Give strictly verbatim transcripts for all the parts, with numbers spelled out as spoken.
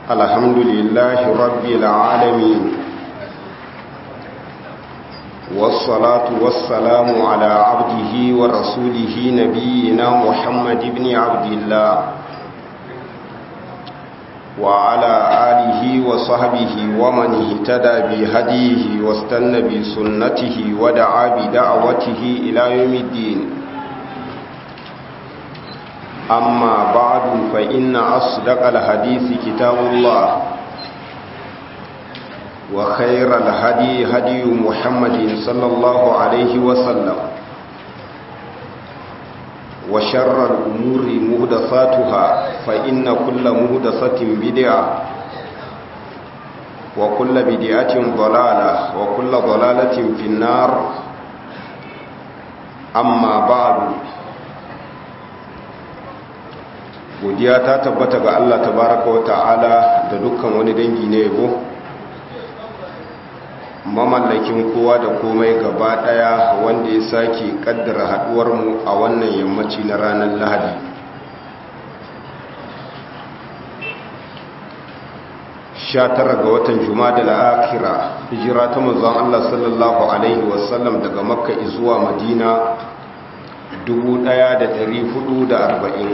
الحمد لله رب العالمين والصلاة والسلام على عبده ورسوله نبينا محمد بن عبد الله وعلى آله وصحبه ومن اهتدى بهديه واستنى بسنته ودعا بدعوته إلى يوم الدين. أما بعد فإن أصدق الحديث كتاب الله وخير الهدي هدي محمد صلى الله عليه وسلم وشر الأمور مهدساتها فإن كل مهدسة بدعة وكل بدعة ضلالة وكل ضلالة في النار. أما بعد، godiya ta tabbata ga Allah tabaraka wa ta'ala da dukkan wani dangi na yabo, mamallakin kowa da komai gaba daya, wanda ya sake kaddara haduwar mu a wannan yammaci na ranar Lahadi. sha tara ga watan Jumadal Akhira, hijira ta manzon Allah sallallahu alaihi wasallam daga Makka zuwa Madina dubu ɗaya da ɗari hudu da arba'in,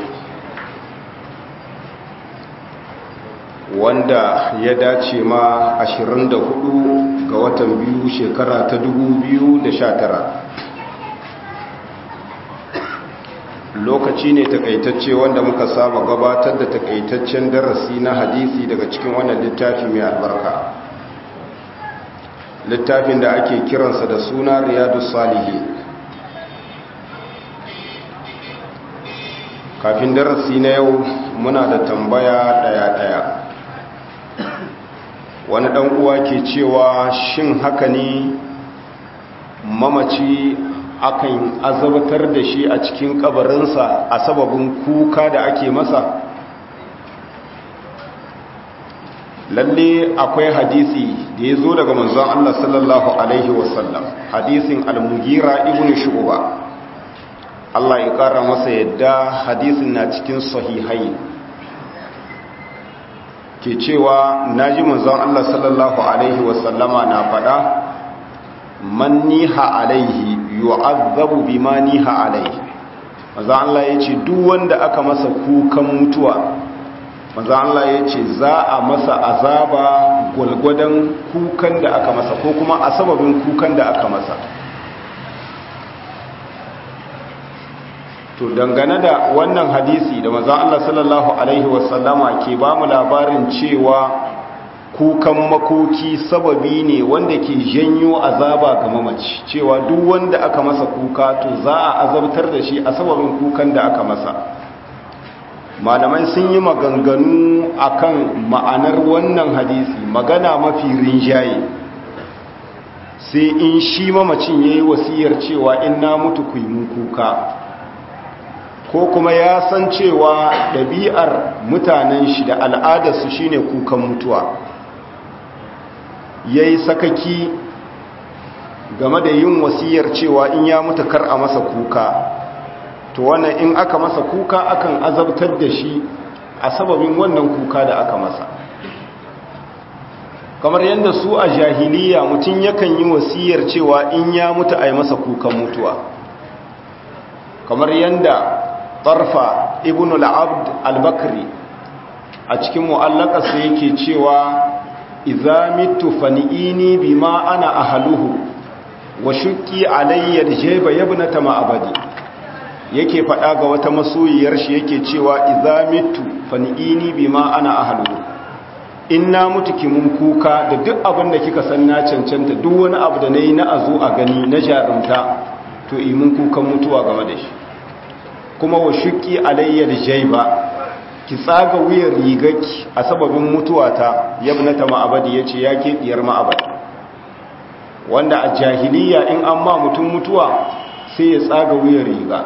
wanda ya dace ma ashirin da hudu ga watan biyu shekara ta dubu biyu da sha tara. Lokaci ne takaitacce wanda muka saba gabatar da takaitaccen darasi na hadisi daga cikin wannan littafi mai albarka, littafin da ake kiransa da suna Riyadus Salihin. Kafin darasi na yau muna da tambaya daya-daya. Wani ɗan uwa ke cewa shin haka ne mamaci akan azabtar da shi a cikin kabarinsa a sababin kuka da ake masa? Lalle akwai hadisi da ya zo daga manzon Allah sallallahu alaihi wasallam, hadisin al-Mughira ibn Shu'ba, Allah ya kara masa yadda. Hadisin na cikin sahihai, ke cewa naji manzon Allah sallallahu alaihi wasallama na faɗa, man niha alaihi yu'azzabu bima niha alaihi. manzon Allah yace duk wanda aka masa kukan mutuwa, manzon Allah yace za a masa azaba gulgudan kukan da aka masa, ko kuma a sababin kukan da aka masa. To dangane da wannan hadisi da manzon Allah sallallahu alaihi wasallama ke ba mu labarin cewa kukan makoki sababi ne wanda ke janyo azaba ga mamaci, cewa duk wanda aka masa kuka to za a azabtar da shi a sababin kukan da aka masa. Malamai sun yi maganganu akan ma'anar wannan hadisi, magana mafi rinjaye sai in shi mamacin yayi wasiyar cewa in na mutu ku yi mun kuka, ko kuma ya san cewa ɗabi'ar mutanen shi da al'adarsu shine kukan mutuwa, ya yi sakaki game da yin wasiyar cewa in ya mutu kar a masa kuka, to wannan in aka masa kuka akan azabtar da shi a sababin wannan kuka da aka masa. Kamar yadda su a jahiliya mutum yakan yi wasiyar cewa in ya mutu a yi masa kukan mutuwa, kamar yadda Tarfa ibn al-Abd al-Bakri a cikin mu'allakarsa yake cewa idza mitu fani'ini bima ana ahluhu wa shukki alayya al-jayba yabnata ma'abadi. Yake fada ga wata masoyiyar shi yake cewa idza mitu fani'ini bima ana ahluhu, inna mutu ki mun kuka da duk abin da kika san na cancanta, duk wani abu da nayi na azo a gani na jarumta, to yi mun kukan mutuwa game da shi. Kuma wa shuki alayyar jaiba, ki tsaga wuyar rigaki a sababin mutuwata, yabnata ma'abadi, yace ya ke diyar ma'abadi, wanda a jahiliya in an ma mutum mutuwa sai ya tsaga wuyar riga.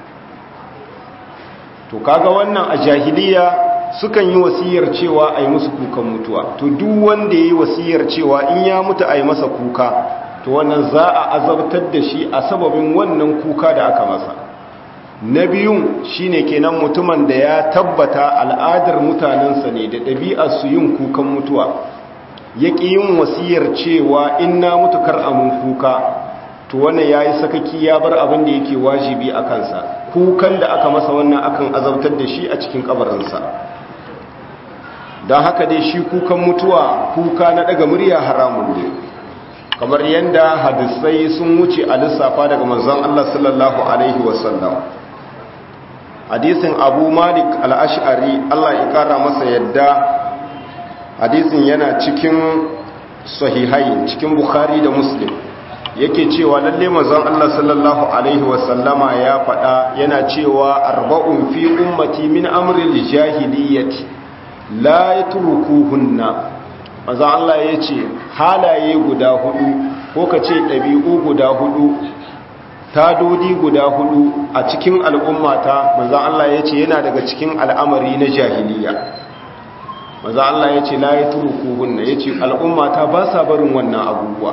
To kaga wannan a jahiliya sukan yi wasiyar cewa a yi musu kukan mutuwa, to duk wanda ya yi wasiyar cewa in ya mutu a yi masa kuka, to wannan za a azabtar da shi a sababin wannan kuka da aka masa. na biyun shine kenan mutumin da ya tabbata al'adar mutanensa ne da ɗabi'ar su yin kukan mutuwa ya ƙi yin wasiyar cewa in na mutu kar amin kuka to wannan ya yi sakaki ya bar abin da yake wajibi a kansa kukan da aka masa wannan akan azabtar da shi a cikin kabarinsa don haka dai shi kukan mutuwa kuka na daga murya haramun ne kamar yadda hadisai sun wuce a lissafa daga manzon Allah sallallahu alaihi wasallam hadisin Abu Malik al-Ash'ari Allah ya kara masa yadda hadisin yana cikin sahihai cikin Bukhari da Muslim yake cewa lalle manzon Allah sallallahu alaihi wasallama ya faɗa yana cewa arba'un fi ummati min amri al-jahiliyyati la yatrukuhunna manzon Allah yace halaye guda hudu ko kace dabi'u guda hudu tadodi guda hudu a cikin al'ummata manzon Allah yace yana daga cikin al'amari na jahiliya manzon Allah yace la yatrukuhunna yace al'ummata ba sa barin wannan abubuwa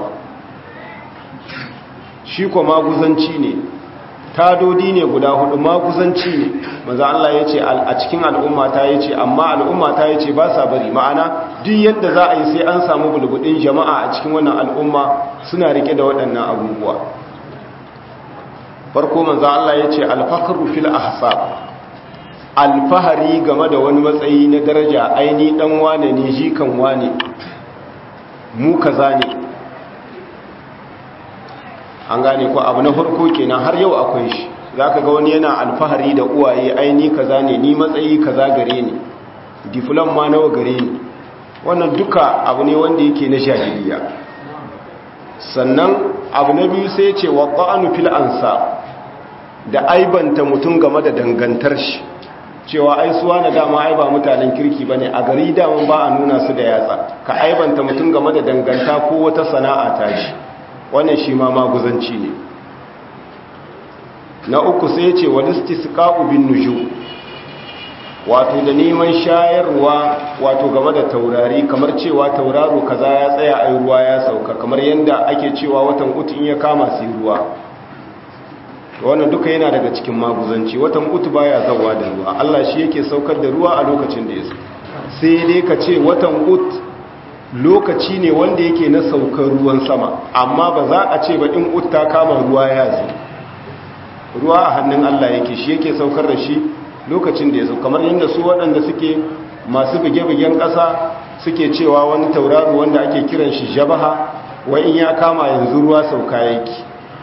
shi ko maguzanci ne tadodi ne guda hudu maguzanci ne manzo Allah yace a cikin al'umma ta yace amma al'umma ta yace ba sa bari ma'ana duk yadda za a yi sai an samu bulbudin jama'a a cikin wannan al'umma suna rike da waɗannan abubuwa farko manzo Allah yace al-fakhru fil ahsab alfahari game da wani matsayi na daraja aini dan wane ne jikan wane mu kaza ne an gane ko abu na farko kenan har yau akwai shi zaka ga wani yana alfahari da uwaye aini kaza ne ni matsayi kaza gare ni diplom ma nawa gare ni wannan duka abu ne wanda yake na jahiliya sannan abu na biyu sai ce wa qa'anu fil ansa da aibanta mutum game da dangantar shi cewa ai suwa na dama ai ba mutanen kirki bane a gari daman ba a nuna su da yatsa ka aibanta mutum game da danganta ko wata sana'a ta shi wannan shi ma maguzanci ne na uku sai ce walistisqa'u bin nujum wato da neman shayarwa wato game da taurari kamar cewa tauraro kaza ya tsaya ai ruwa ya sauka kamar yanda ake cewa watan utu in ya kama sai ruwa wannan duka yana daga cikin maguzanci watan utu baya zawa da ruwa Allah shi yake saukar da ruwa a lokacin da ya so sai dai ka ce watan utu lokaci ne wanda yake na saukar ruwan sama amma ba za a ce ba in ut ta kama ruwa ya zo ruwa a hannun Allah yake shi yake saukar da shi lokacin da ya zo kamar yadda su waɗanda suke masu buge-bugen ƙasa suke cewa wani tauraro wanda ake kiran shi jabaha wa in ya kama yanzu ruwa sauka yake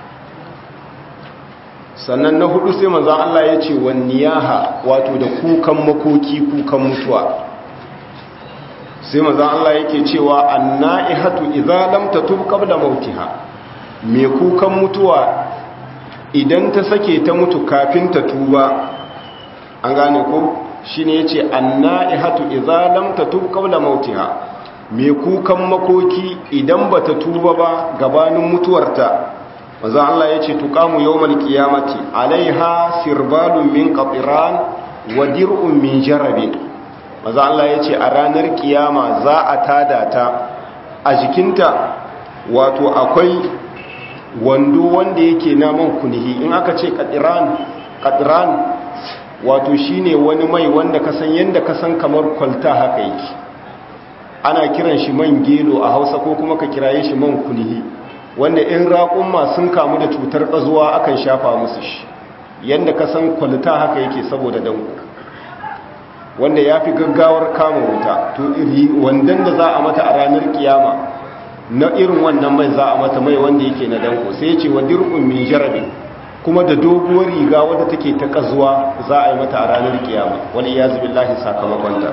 sannan na hudu sai manzon Allah ya ce wan niyaha wato da kukan makoki kukan mutuwa sai manzon Allah yake cewa annaihatu idza lam tatub qabla mautiha me kukan mutuwa idan ta sake ta mutu kafin ta tuba an gane ko shine yace annaihatu idza lam tatub qabla mautiha me kukan makoki idan bata tuba ba gabanin mutuwarta manzon Allah yace tuqamu yawmal qiyamati alaiha sirbalun min qatiran wa dir'un min jarabin maza Allah ya ce a ranar kiyama za a tada ta a jikinta wato akwai wando wanda yake naman kunihi in aka ce katiran katiran wato shine wani mai wanda kasan yanda kasan kamar kwalta haka yake ana kiran shi man gelo a Hausa ko kuma ka kiraye shi man kunihi wanda in raƙumma sun kamu da cutar ƙazuwa akan shafa musu shi yanda kasan kwalta haka yake saboda danko wanda ya fi gaggawar kama wuta to iri wandan da za a mata a ranar kiyama na irin wannan mai za a mata mai wanda yake na danko sai ya ce wa dir'un min jarabi kuma da doguwar riga wadda take ta kazuwa za a yi mata a ranar kiyama wani ya zubi lahi sakamakonta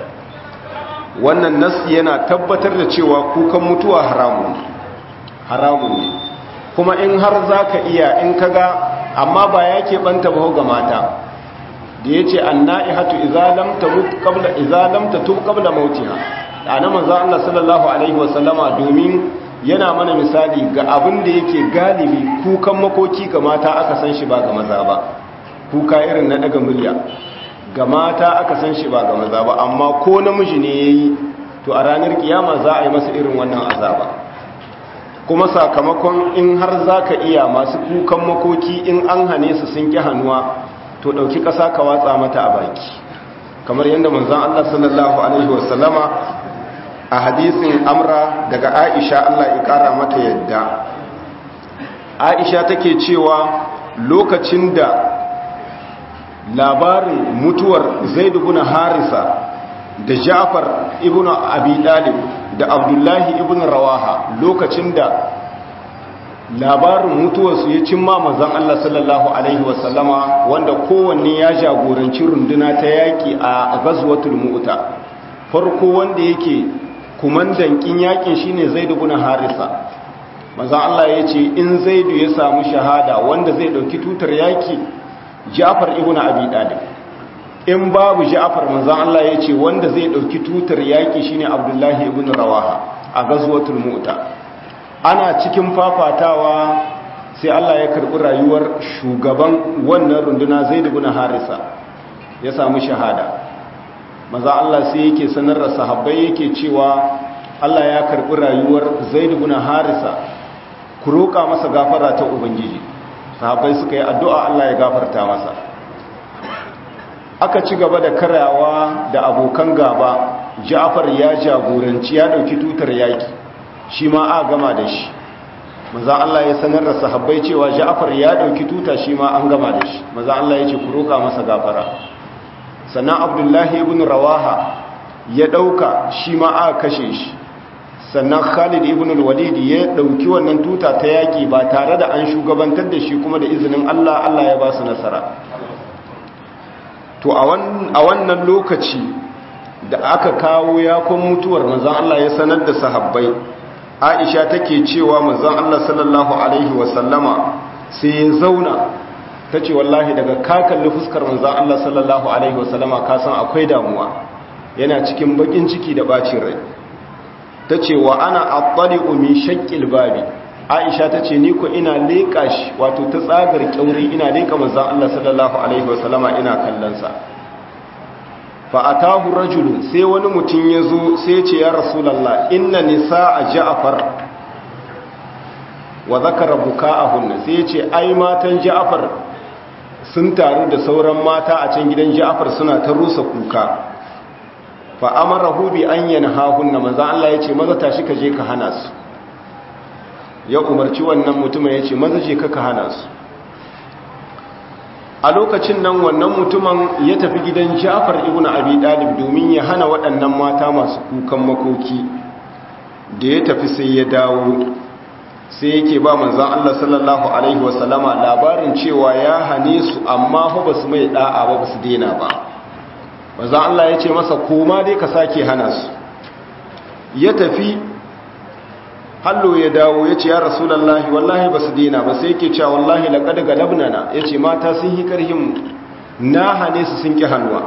wannan nasi yana tabbatar da cewa kukan mutuwa haramun haramun ne kuma in har za ka iya in kaga amma ba ya keɓanta ba ga mata da ya ce anna'ihatu idza lam tamut qabla idza lam tatub qabla mautiha ana manzo Allah sallallahu alaihi wasallama domin yana mana misali ga abin da yake galibi kukan makoki ga mata aka san shi ba ga maza ba kuka irin na daga murya ga mata aka san shi ba ga maza ba amma ko namiji ne yayi to a ranar kiyama za a yi masa irin wannan azaba kuma sakamakon in har zaka iya masu kukan makoki in an hane su sun ki hannuwa to ɗauki ƙasa ka watsa mata a baki kamar yadda manzon Allah sallallahu alaihi wasallama a hadisin amra daga Aisha Allah ya ƙara mata yadda Aisha take cewa lokacin da labarin mutuwar Zaid ibn Harisa da Ja'far ibn Abi Talib da Abdullahi ibn Rawaha lokacin da labarin mutuwarsu ya cimma manzon Allah sallallahu alaihi wasallama wanda kowanne ya jagoranci runduna ta yaki a ghazwatul mu'ta farko wanda yake kumandan kin yakin shine Zaid ibn Harisa manzon Allah yace in Zaid ya samu shahada wanda zai dauki tutar yaki Ja'far ibn Abi Talib in babu Ja'far manzon Allah yace wanda zai dauki tutar yaki shine Abdullahi ibn Rawaha a ghazwatul mu'ta ana cikin fafatawa sai Allah ya karbi rayuwar shugaban wannan runduna Zaid ibn Harisa ya samu shahada maza Allah sai yake sanar da sahabbai yake cewa Allah ya karbi rayuwar Zaid ibn Harisa ku roka masa gafara ta ubangiji sahabbai suka yi addu'a Allah ya gafarta masa aka ci gaba da karawa da abokan gaba Ja'far ya jagoranci ya dauki tutar yaki shi ma a gama da shi maza Allah ya sanar da sahabbai cewa Ja'far ya dauki tuta shi ma an gama da shi maza Allah ya ce ku roka masa gafara sannan Abdullahi ibn Rawaha ya dauka shi ma aka kashe shi sannan Khalid ibn al-Walid ya dauki wannan tuta ta yaki ba tare da an shugabantar da shi kuma da izinin Allah Allah ya ba su nasara to a wannan lokaci da aka kawo yakon mutuwar manzon Allah ya sanar da sahabbai Aisha take cewa manzon Allah sallallahu alaihi wasallama sai ya zauna tace wallahi daga ka kalli fuskar manzon Allah sallallahu alaihi wasallama ka san akwai damuwa yana cikin bakin ciki da bacin rai tace wa ana attali'u min shaqqil babi Aisha tace ni ko ina leka shi wato ta tsagar kyauri ina leka manzon Allah sallallahu alaihi wasallama ina kallon sa fa'atahu rajulun sai wani mutum ya zo sai ce ya rasulallah inna nisa a ja'afar wa zakara buka a hunna sai ce ai matan ja'afar sun taru da sauran mata a can gidan ja'afar suna ta rusa kuka fa'amara hubi an yana hahunna maza Allah ya ce maza tashi ka je ka hana su ya umarci wannan mutumin ya ce maza je ka ka hana su a lokacin nan wannan mutumin ya tafi gidan Ja'far ibn Abi Talib domin ya hana waɗannan mata masu kukan makoki da ya tafi sai ya dawo sai yake ba manzon Allah sallallahu alaihi wasallama labarin cewa ya hane su amma fa basu mai da'a ba basu dena ba manzon Allah ya ce masa koma dai ka sake hana su ya tafi hallo ya dawo ya ce ya rasulallahi wallahi ba su dina ba sai yake cewa wallahi laƙad galabnana ya ce mata sun yi ƙarhinmu na hane su sun ƙi hannuwa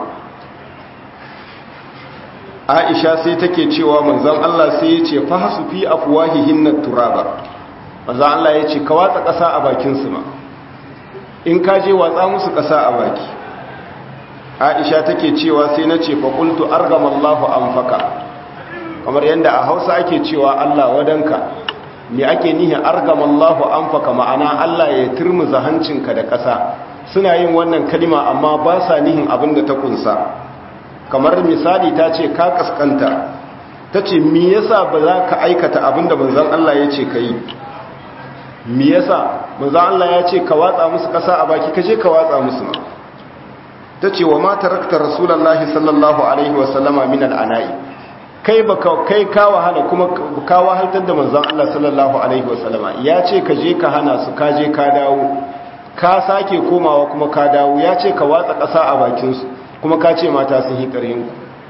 aisha sai take cewa manzan Allah sai ya ce fa su fi afwahihin na turaba manzan Allah ya ce ka watsa ƙasa a bakinsu ma in ka je watsa musu ƙasa a baki aisha take cewa sai na ce fa qultu argamallahu anfaka kamar yadda a hausa ake cewa Allah wadanka me ake nihin argamallahu anfaka ma'ana Allah ya turmuza hancinka da ƙasa suna yin wannan kalima amma ba sa nihin abin da ta kunsa kamar misali ta ce ka kaskanta ta ce me yasa ba za ka aikata abin da manzon Allah ya ce ka yi me yasa manzon Allah ya ce ka watsa musu ƙasa a baki ka je ka watsa musu ma ta ce wa ma tarakta rasulullahi sallallahu alaihi wasallama min al'ana'i kai baka kai ka wahala kuma ka wahaltar da manzon Allah sallallahu alaihi wasallama ya ce ka je ka hana su ka je ka dawo ka sake komawa kuma ka dawo ya ce ka watsa ƙasa a bakin su kuma ka ce mata sun yi ƙarhin ku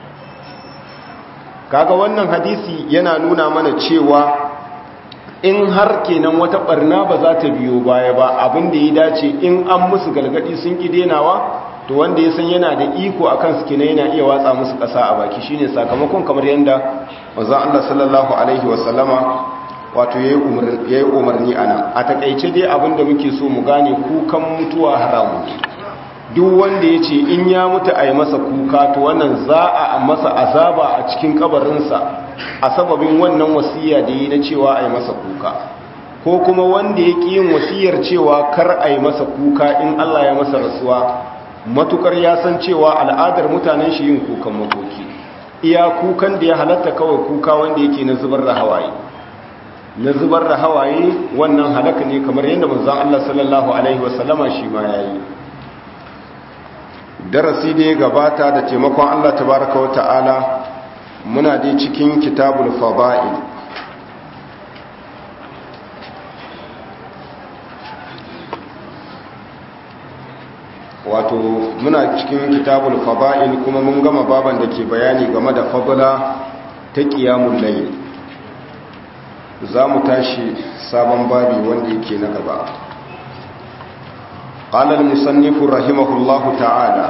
kaga wannan hadisi yana nuna mana cewa in har kenan wata barna ba za ta biyo baya ba abin da ya dace in an musu galgadi sun ki denawa to wanda ya san yana da iko akan su kenan yana iya watsa musu ƙasa a baki shine sakamakon kamar yanda manzon Allah sallallahu alaihi wasallama wato yayi umarni yayi umarni ana a takeice dai abinda muke so mu gane kukan mutuwa haramu duk wanda yace in ya mutu ayi masa kuka to wannan za a masa azaba a cikin kabarin sa a sababin wannan wasiya da yi na cewa ayi masa kuka ko kuma wanda yake yin wasiyar cewa kar ayi masa kuka in Allah ya masa rasuwa matukar ya san cewa al'adar mutanen shi yin kukan makoki iya kukan da ya halatta kawai kuka wanda yake na zubar da hawaye na zubar da hawaye wannan halaka ne kamar yadda manzon Allah sallallahu alaihi wasallama shi ma yayi darasi da ya gabata da taimakon Allah tabaraka wa ta'ala muna dai cikin kitabul fada'il wato muna cikin kitabul fada'il kuma mun gama baban da ke bayani game da fadla ta qiyamul layl zamu tashi sabon babi wanda yake na gaba qala al-musannif rahimahullahu ta'ala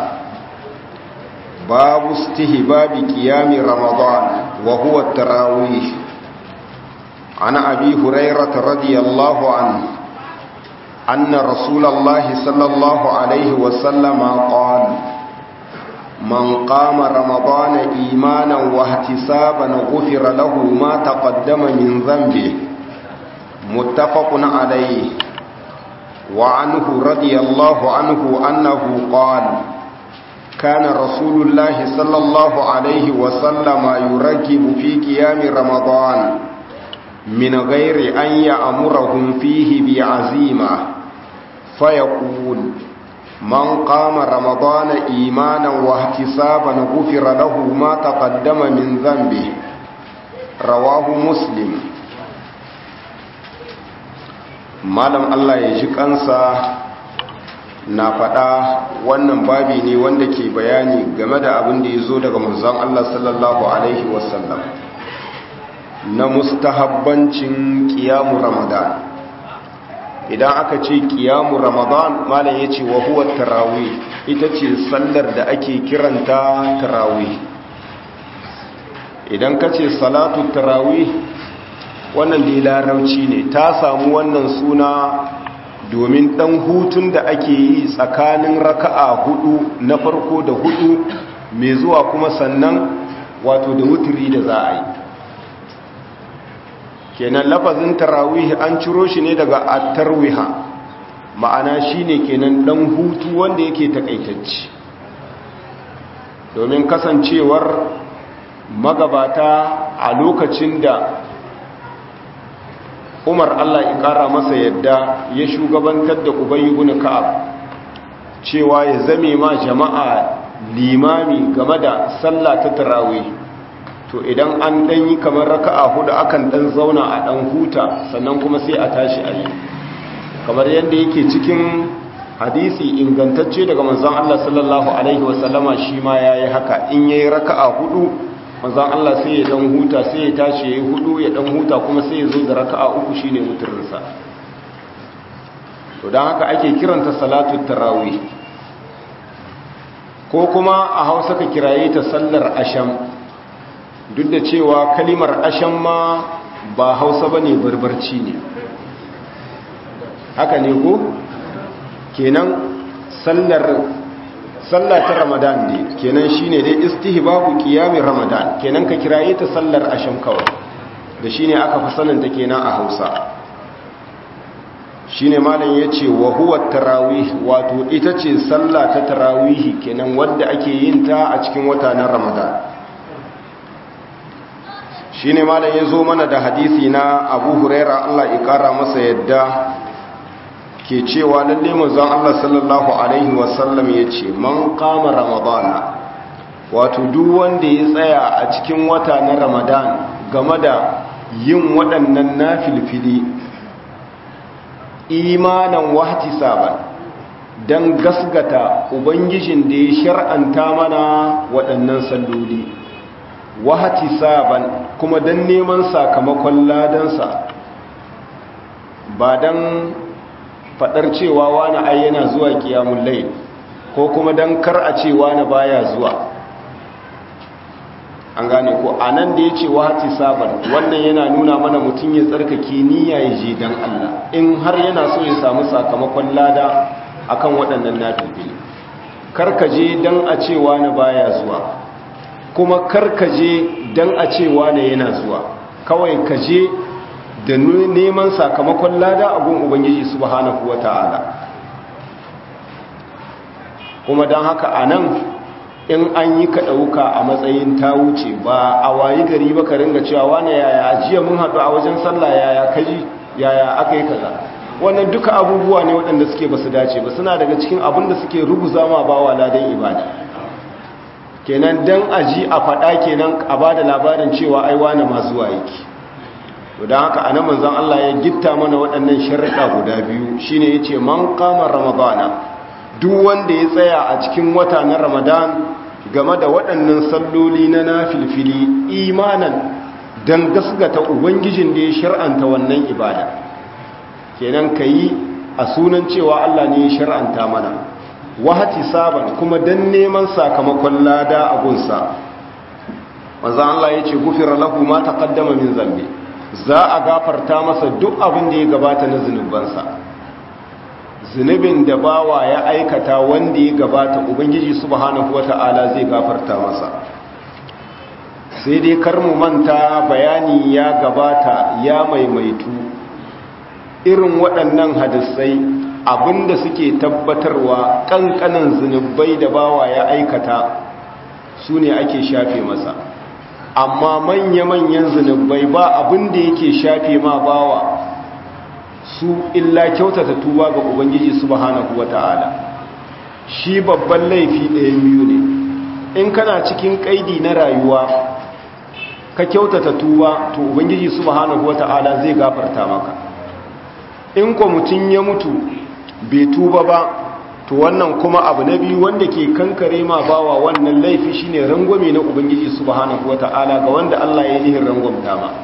babu istihbabi qiyami ramadan wa huwa at-tarawih ana abi hurairah radiyallahu anhu أن رسول الله صلى الله عليه وسلم قال من قام رمضان إيمانا واحتسابا غفر له ما تقدم من ذنبه متفق عليه وعنه رضي الله عنه أنه قال كان رسول الله صلى الله عليه وسلم يرغب في قيام رمضان من غير أن يأمرهم فيه بعزيمة فيقول من قام رمضان إيمانا واحتسابا غفر له ما تقدم من ذنبه رواه مسلم. malam Allah ya ji kansa na faɗa wannan babi ne wanda ke bayani game da abin da ya zo daga manzon Allah sallallahu alaihi wasallam na mustahabbancin qiyamu ramadan. Idan aka ce qiyamu ramadan malam yace wa huwa tarawih, ita ce sallar da ake kiranta tarawih. Idan ka ce salatu tarawih wannan dai larauci ne, ta samu wannan suna domin dan hutun da ake yi tsakanin raka'a hudu na farko da hudu mai zuwa kuma sannan wato da wuturi da za a yi. Kenan lafazin tarawih an ciro shi ne daga at-tarwiha, ma'ana shine kenan dan hutu wanda yake takaitacce, domin kasancewar magabata a lokacin da Umar Allah ya kara masa yadda ya shugabantar da Ubay ibn Ka'ab cewa ya zame ma jama'a limami game da sallah ta tarawih, to idan an dan yi kamar raka'a hudu akan dan zauna a dan huta sannan kuma sai a tashi a yi, kamar yadda yake cikin hadisi ingantacce daga manzon Allah sallallahu alaihi wasallama shi ma yayi haka. In yayi raka'a hudu manzon Allah sai ya dan huta, sai ya tashi yayi hudu ya dan huta kuma sai ya zo da raka'a uku shine muturinsa. To dan haka ake kiranta salatu tarawih, ko kuma a Hausa ka kiraye ta sallar asham, duk da cewa kalimar asham ma ba Hausa bane, barbarci ne. Haka ne ko? Kenan sallar sallah ta Ramadan ne, kenan shine dai istihbabu qiyami Ramadan, kenan ka kiraye ta sallar asham kawai, da shine aka fi sanin ta kenan a Hausa. Shine malam yace wa huwa tarawih, wato ita ce sallah ta tarawih kenan wanda ake yin ta a cikin watan Ramadan. Shine malam yazo mana da hadisi na Abu Huraira Allah ya kara masa yadda ke cewa lalle manzon Allah sallallahu alaihi wasallam yace man qama ramadana, wato duk wanda ya tsaya a cikin wata na Ramadan game da yin waɗannan nafilfili imanan wahtisaban, dan gasgata ubangijin da ya shar'anta mana waɗannan salloli, wahtisaban kuma dan neman sakamakon ladansa, ba dan fadar cewa wani ai yana zuwa qiyamul layl ko kuma dan kar a ce wani baya zuwa. An gane ko anan da yace wahati saban, wannan yana nuna mana mutun ya tsarkake niyya ya je dan Allah in har yana so ya samu sakamakon lada akan waɗannan nafili. Kar ka je dan a ce wani baya zuwa, kuma kar ka je dan a ce wani yana zuwa, kawai ka je da neman sakamakon lada a gun Ubangiji subhanahu wa ta'ala. kuma don haka a nan in an yi ka ɗauka a matsayin ta wuce ba a wayi gari ba ka ringa cewa wane yaya jiya mun haɗu a wajen sallah yaya kaji yaya aka yi kaza wannan duka abubuwa ne waɗanda suke ba su dace ba suna daga cikin abin da suke ruguza ma bawa ladan ibada kenan dan aji a faɗa kenan a ba da labarin cewa ai wane ma zuwa yake to don haka anan manzon Allah ya gitta mana waɗannan sharuɗa guda biyu shine yace man qama ramadana duk wanda ya tsaya a cikin wata na ramadan game da waɗannan salloli na nafilfili imanan dan gasgata ubangijin da ya shar'anta wannan ibada kenan kayi a sunan cewa Allah ne ya shar'anta mana wahati saban kuma dan neman sakamakon lada a gunsa manzon Allah yace gufira lahu ma taqaddama min zambi za a gafarta masa duk abin da ya gabata na zunubansa zunubin da bawa ya aikata wanda ya gabata ubangiji subhanahu wata'ala zai gafarta masa sai dai kar mu manta bayani ya gabata ya maimaitu irin waɗannan hadisai abinda suke tabbatarwa ƙanƙanan zunubai da bawa ya aikata su ne ake shafe masa amma manya-manyan zunubai ba abin da yake shafe ma bawa su illa kyautata tuba ga ubangiji subhanahu wata'ala shi babban laifi ɗayan biyu ne in kana cikin kaidi na rayuwa ka kyautata tuba to ubangiji subhanahu wata'ala zai gafarta maka in ko mutum ya mutu bai tuba ba to wannan kuma abu na biyu wanda ke kankare ma bawa wannan laifi shine rangwame na ubangiji subhanahu wata'ala ga wanda Allah ya nihin rangwamta ma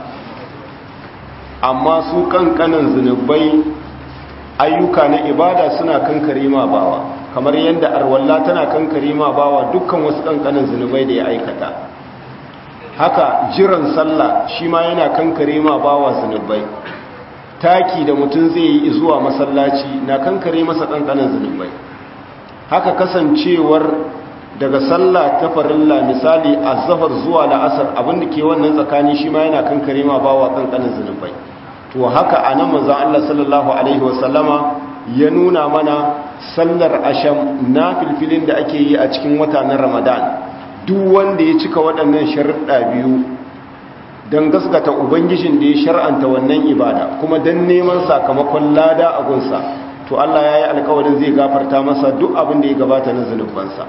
amma su kankanan zunubai ayyuka na ibada suna kankare ma bawa kamar yadda arwalla tana kankare ma bawa dukkan wasu kankanan zunubai da ya aikata haka jiran sallah shi ma yana kankare ma bawa zunubai taki da mutum zai yi zuwa masallaci na kankare masa kankanan zunubai haka kasancewar daga sallah ta farilla misali azhar zuwa la'asar abinda ke wannan tsakani shi ma yana kankare ma bawa kankanin zunubai to haka anan manzon Allah sallallahu alaihi wasallama ya nuna mana sallar asham na filfilin da ake yi a cikin wata na Ramadan duk wanda ya cika waɗannan sharuɗa biyu dan gaskata ubangijin da ya shar'anta wannan ibada kuma dan neman sakamakon lada a gunsa to Allah ya yi alkawarin zai gafarta masa duk abin da ya gabata na zunubansa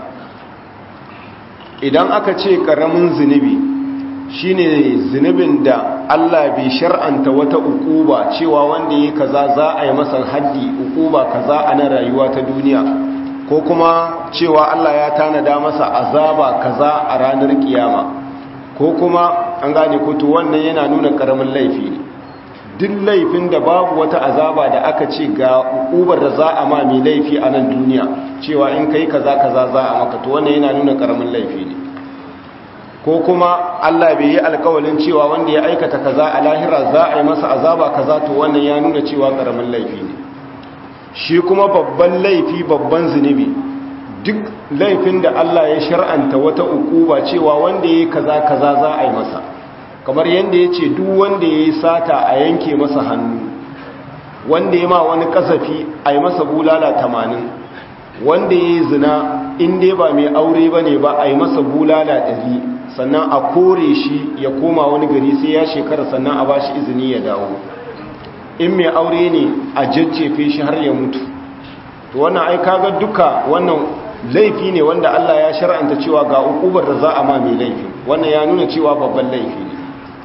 idan aka ce ƙaramin zunubi shine zunubin da Allah bai shar'anta wata ukuba cewa wanda ya kaza za a yi masa haddi ukuba kaza a na rayuwa ta duniya ko kuma cewa Allah ya tanada masa azaba kaza a ranar kiyama ko kuma an gane ko to wannan yana nuna ƙaramin laifi ne duk laifin da babu wata azaba da aka ce ga ukubar da za a ma mai laifi a nan duniya cewa in kai kaza kaza za a maka to wannan yana nuna karamin laifi ne ko kuma Allah bai yi alkawalin cewa wanda ya aikata kaza a lahira za a yi masa azaba kaza to wannan ya nuna cewa karamin laifi ne shi kuma babban laifi babban zunubi duk laifin da Allah ya shar'anta wata ukuba cewa wanda ya yi kaza kaza za a yi masa kamar yadda ya ce duk wanda ya yi sata a yanke masa hannu wanda ya ma wani kasafi a yi masa bulala tamanin wanda ya yi zina inda ba mai aure ba ne ba a yi masa bulala ɗari sannan a kore shi ya koma wani gari sai ya shekara sannan a ba shi izini ya dawo in mai aure ne a jajjefe shi har ya mutu to wannan ai kaga duka wannan laifi ne wanda Allah ya shar'anta cewa ga ukubar da za a ma mai laifi wannan ya nuna cewa babban laifi ne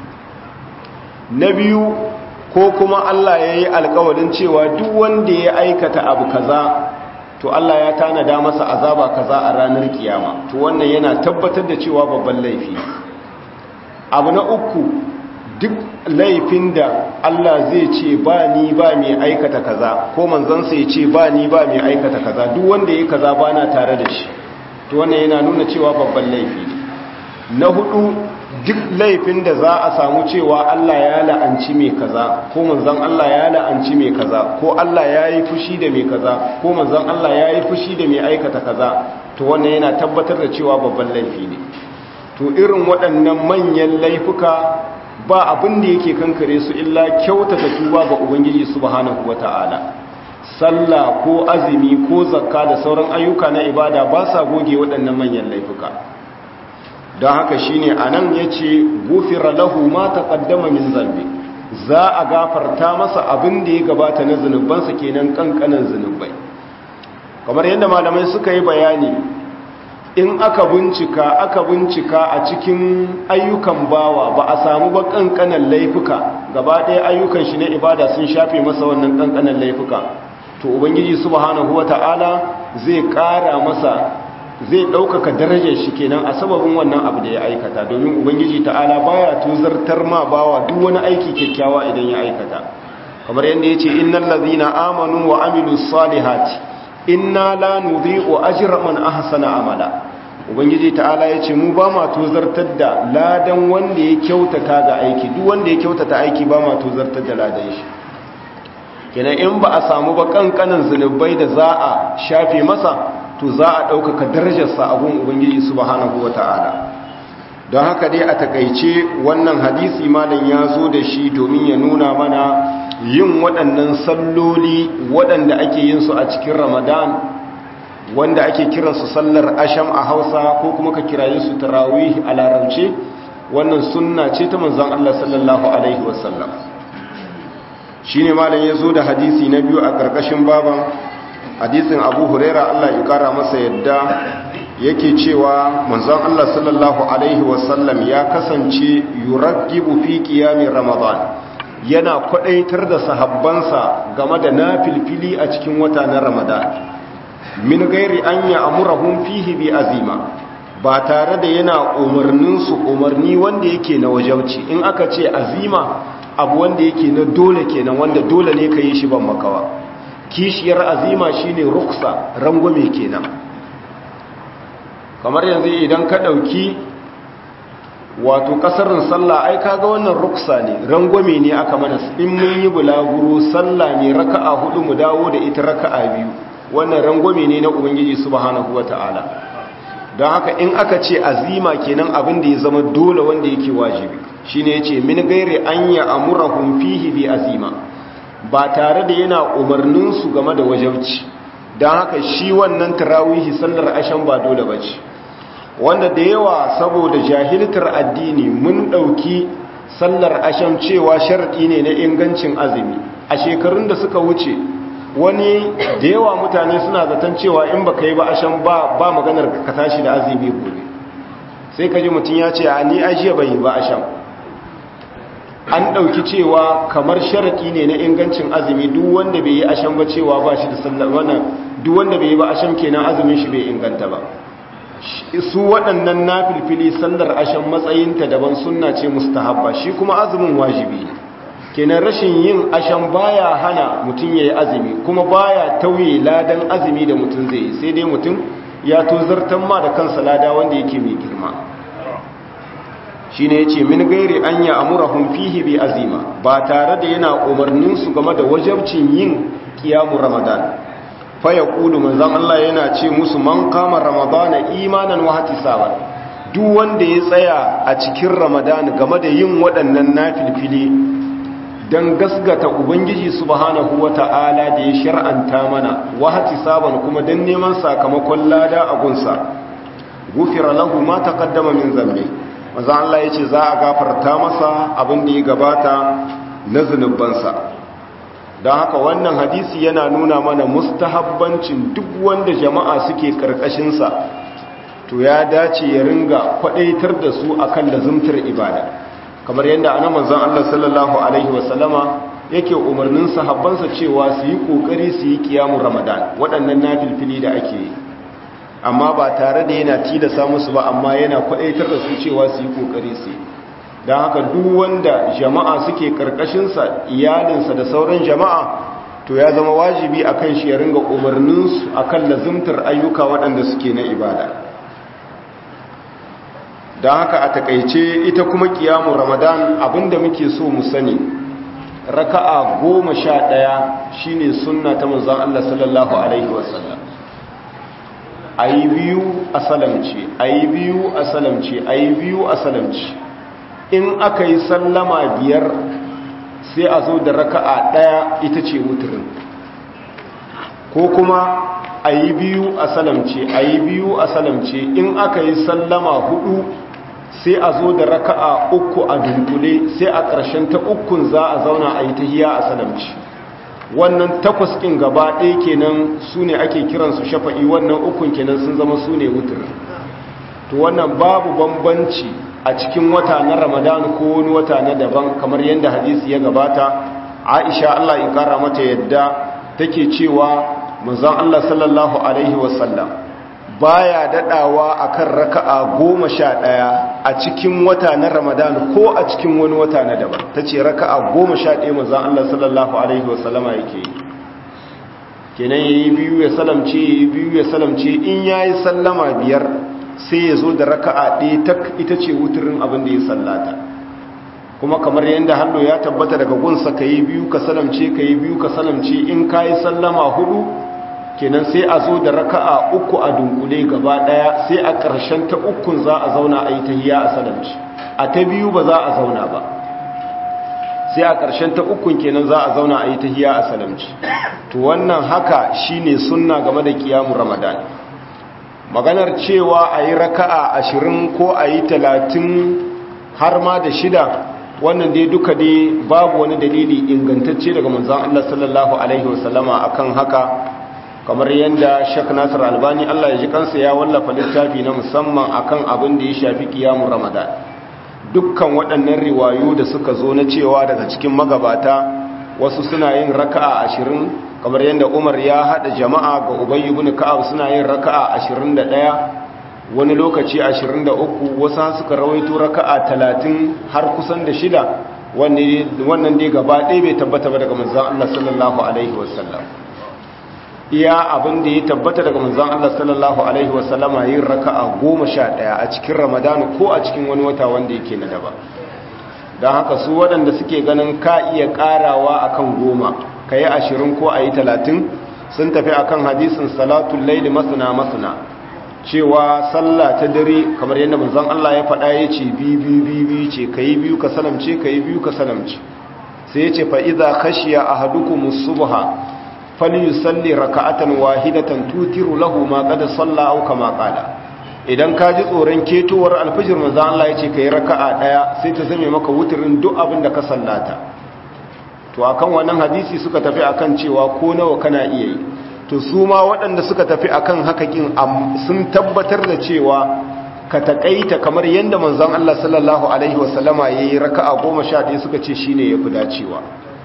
na biyu ko kuma Allah ya yi alkawarin cewa duk wanda ya aikata abu kaza to Allah ya tanada masa azaba kaza a ranar kiyama to wannan yana tabbatar da cewa babban laifi abu na uku duk laifin da Allah zai ce ba ni ba mai aikata kaza ko manzansa ya ce ba ni ba mai aikata kaza duk wanda ya kaza ba na tare da shi to wannan yana nuna cewa babban laifi ne na hudu duk laifin da za a samu cewa Allah ya la'anci mai kaza ko manzon Allah ya la'anci mai kaza ko Allah ya yi fushi da mai kaza ko manzon Allah ya yi fushi da mai aikata kaza to wannan yana tabbatar da cewa babban laifi ne to irin waɗannan manyan laifuka ba abin da yake kankare su illa kyautata tuba ga ubangiji subhanahu wata'ala sallah ko azumi ko zakka da sauran ayyuka na ibada ba sa goge waɗannan manyan laifuka. don haka shine anan yace gufira lahu ma taqaddama min zambi, za a gafarta masa abin da ya gabata na zunubansa kenan kankanan zunubai. kamar yadda malamai suka yi bayani, in aka bincika aka bincika a cikin ayyukan bawa ba a samu ba kankanan laifuka, gaba ɗaya ayyukan shi na ibada sun shafe masa wannan kankanan laifuka, to ubangiji subhanahu wata'ala zai ƙara masa, zai ɗaukaka darajar shi kenan a sababin wannan abu da ya aikata, domin ubangiji ta'ala baya tuzartar ma bawa duk wani aiki kyakkyawa idan ya aikata. kamar yadda yace innal ladhina amanu wa amilus salihati inna la nudhi'u ajra man ahsana amala. ubangiji ta'ala yace mu ba ma tuzartar da ladan wanda ya kyautata ga aiki, duk wanda ya kyautata aiki ba ma tuzartar da ladan shi. kenan in ba a samu ba kankanin zunubai da za a shafe masa, to za a ɗaukaka darajarsa a gun ubangiji subhanahu wata'ala. don haka dai a takaice wannan hadisi malam ya zo da shi domin ya nuna mana yin waɗannan salloli waɗanda ake yin su a cikin ramadan, wanda ake kiransu sallar asham a hausa ko kuma ka kiraye su tarawih a larabce, wannan sunna ce ta manzon Allah sallallahu alaihi wasallam. shine malam ya zo da hadisi na biyu a ƙarƙashin baban, hadisin abu huraira Allah ya kara masa yadda yake cewa manzon Allah sallallahu alaihi wasallam ya kasance yuraggibu fi qiyami ramadan, yana kwadaitar da sahabbansa game da nafilfili a cikin wata na ramadan, min gairi an ya amurahum fihi bi azima, ba tare da yana umarnin su umarni wanda yake na wajauci. in aka ce azima, abu wanda yake na dole kenan, wanda dole ne ka yi shi ban makawa. kishiyar azima shine ruksa, rangwame kenan. kamar yanzu idan ka dauki wato kasarin sallah, ai kaga wannan ruksa ne, rangwame ne aka mana. in mun yi bulaguro sallah ne raka'a hudu mu dawo da ita raka'a biyu, wannan rangwame ne na ubangiji subhanahu wataala. don haka in aka ce azima kenan abin da ya zama dole wanda yake wajibi, shine yace min gairi an ya amurahum fihi bi azima, ba tare da yana umarninsu game da wajabci. don haka shi wannan tarawihi sallar ashan ba dole ba ce, wanda da yawa saboda jahiltar addini mun ɗauki sallar ashan cewa sharaɗi ne na ingancin azumi. a shekarun da suka wuce wani da yawa mutane suna zaton cewa in baka yi ba ashan ba, ba maganar ka tashi da azumi gobe. sai ka ji mutum ya ce a ni ajiya bai yi ba ashan. an ɗauki cewa kamar sharaɗi ne na ingancin azumi, duk wanda bai yi ashan ba cewa ba shi da sallar wannan, duk wanda bai yi ba ashan kenan azumin shi bai inganta ba. su waɗannan nafilfili sallar ashan matsayinta daban, sunna ce mustahabba, shi kuma azumin wajibi ne. kenan rashin yin ashan baya hana mutum ya yi azumi, kuma baya tauye ladan azumi da mutum zai yi, sai dai mutum ya tozartan ma da kansa lada wanda yake mai girma. shi ne ya ce min gairi an ya amurahun fihi bi azima, ba tare da yana umarninsu game da wajabcin yin kiyamun ramadan. faya kudu manzan Allah yana ce musu man kama ramadana imanan wa ihtisaban, duk wanda ya tsaya a cikin ramadan game da yin waɗannan nafilfili dan gasgata ubangiji subhanahu wata'ala da ya shar'anta mana, wa ihtisaban kuma dan neman sakamakon lada a gunsa, gufira lahu ma taqaddama min zambi, maza Allah ya ce za a gafarta masa abin da ya gabata na zunubansa. don haka wannan hadisi yana nuna mana mustahabbancin duk wanda jama'a suke karkashinsa, to ya dace ya ringa kwadaitar da su akan lazumtar ibada, kamar yadda ana manzon Allah sallallahu alaihi wasallama yake umarnin sahabbansa cewa su yi kokari su yi kiyamun ramadan, waɗannan nafilfili da ake yi, amma ba tare da yana tilasa musu ba, amma yana kwadaitar da su cewa su yi kokari su yi. don haka duk wanda jama'a suke karkashinsa, iyalinsa da sauran jama'a, to ya zama wajibi a kan shi ya ringa umarninsu a kan lazimtar ayyuka waɗanda suke na ibada. don haka a takaice ita kuma kiyamun ramadan abinda muke so mu sani, raka'a goma sha ɗaya shine sunna ta manzon Allah sallallahu alaihi wasallam. a yi biyu a salamci, a yi biyu a salamci, a yi biyu a salamci. in aka yi sallama biyar sai a zo da raka'a ɗaya ita ce wuturin. ko kuma a yi biyu a salamce a yi biyu a salamce in aka yi sallama hudu sai a zo da raka'a uku a dunkule sai a ƙarshen ta ukun za a zauna a yi tahiya a salamci wannan takwas ɗin gaba ɗaya kenan su ne ake kiransu shafa'i wannan ukun kenan sun zama su ne wutar to wannan babu bambanci a cikin wata na ramadan ko wani wata na daban kamar yadda hadisi ya gabata aisha Allah ya kara mata yadda take cewa manzon Allah sallallahu alaihi wasallam baya dadawa akan raka'a goma sha ɗaya a cikin wata na ramadan ko a cikin wani wata na daban tace raka'a goma sha ɗaya manzon Allah sallallahu alaihi wasallama yake yi kenan yayi biyu ya salamce yayi biyu ya salamce in yayi sallama biyar sai ya zo da raka'a ɗaya tak ita ce wuturin abin da ya sallata kuma kamar yadda hallo ya tabbata daga gunsa ka yi biyu ka salamce ka yi biyu ka salamce in ka yi sallama hudu kenan sai a zo da raka'a uku a dunkule gaba ɗaya sai a ƙarshen ta ukun za a zauna a yi tahiya a salamce a ta biyu ba za a zauna ba sai a ƙarshen ta ukun kenan za a zauna a yi tahiya a salamce to wannan haka shine sunna game da kiyamun ramadan maganar cewa a yi raka'a ashirin ko a yi talatin har ma da shida wannan dai duka dai babu wani dalili ingantacce daga manzon Allah sallallahu alaihi wasallama akan haka kamar yadda Sheikh Nasir Albani Allah ya ji kansa ya wallafa littafi na musamman akan abin da ya shafi kiyamun Ramadan dukkan waɗannan riwayu da suka zo na cewa daga cikin magabata wasu suna yin raka'a ashirin kamar yadda Umar ya hada jama'a ga Ubay ibn Ka'ab suna yin raka'a ashirin da ɗaya wani lokaci ashirin da uku wasu suka rawaito raka'a talatin har kusan da shida wannan dai gaba ɗaya bai tabbata ba daga manzon Allah sallallahu alaihi wasallam iya abin da ya tabbata daga manzon Allah sallallahu alaihi wasallama yin raka'a goma sha ɗaya a cikin Ramadan ko a cikin wani wata wanda yake na daba don haka su waɗanda suke ganin ka iya ƙarawa akan goma ka yi ashirin ko a yi talatin sun tafi akan hadisin salatun laili masana masana cewa sallah ta dare kamar yadda manzon Allah ya faɗa ya ce biyu biyu ce ka yi biyu ka salamce ka yi biyu ka salamce sai ya ce fa'iza khashiya ahadukum subha falyusalli raka'atan wahidatan tutiru lahu ma qad salla aw kama qala idan ka ji tsoron ketowar alfijir manzon Allah ya ce ka yi raka'a daya sai ta zame maka wuturin duk abin da ka sallata to akan wannan hadisi suka tafi akan cewa ko nawa kana iya yi to su ma waɗanda suka tafi akan hakakin sun tabbatar da cewa ka takaita kamar yadda manzon Allah sallallahu alaihi wasallama yayi raka'a goma sha ɗaya suka ce shine yafi dacewa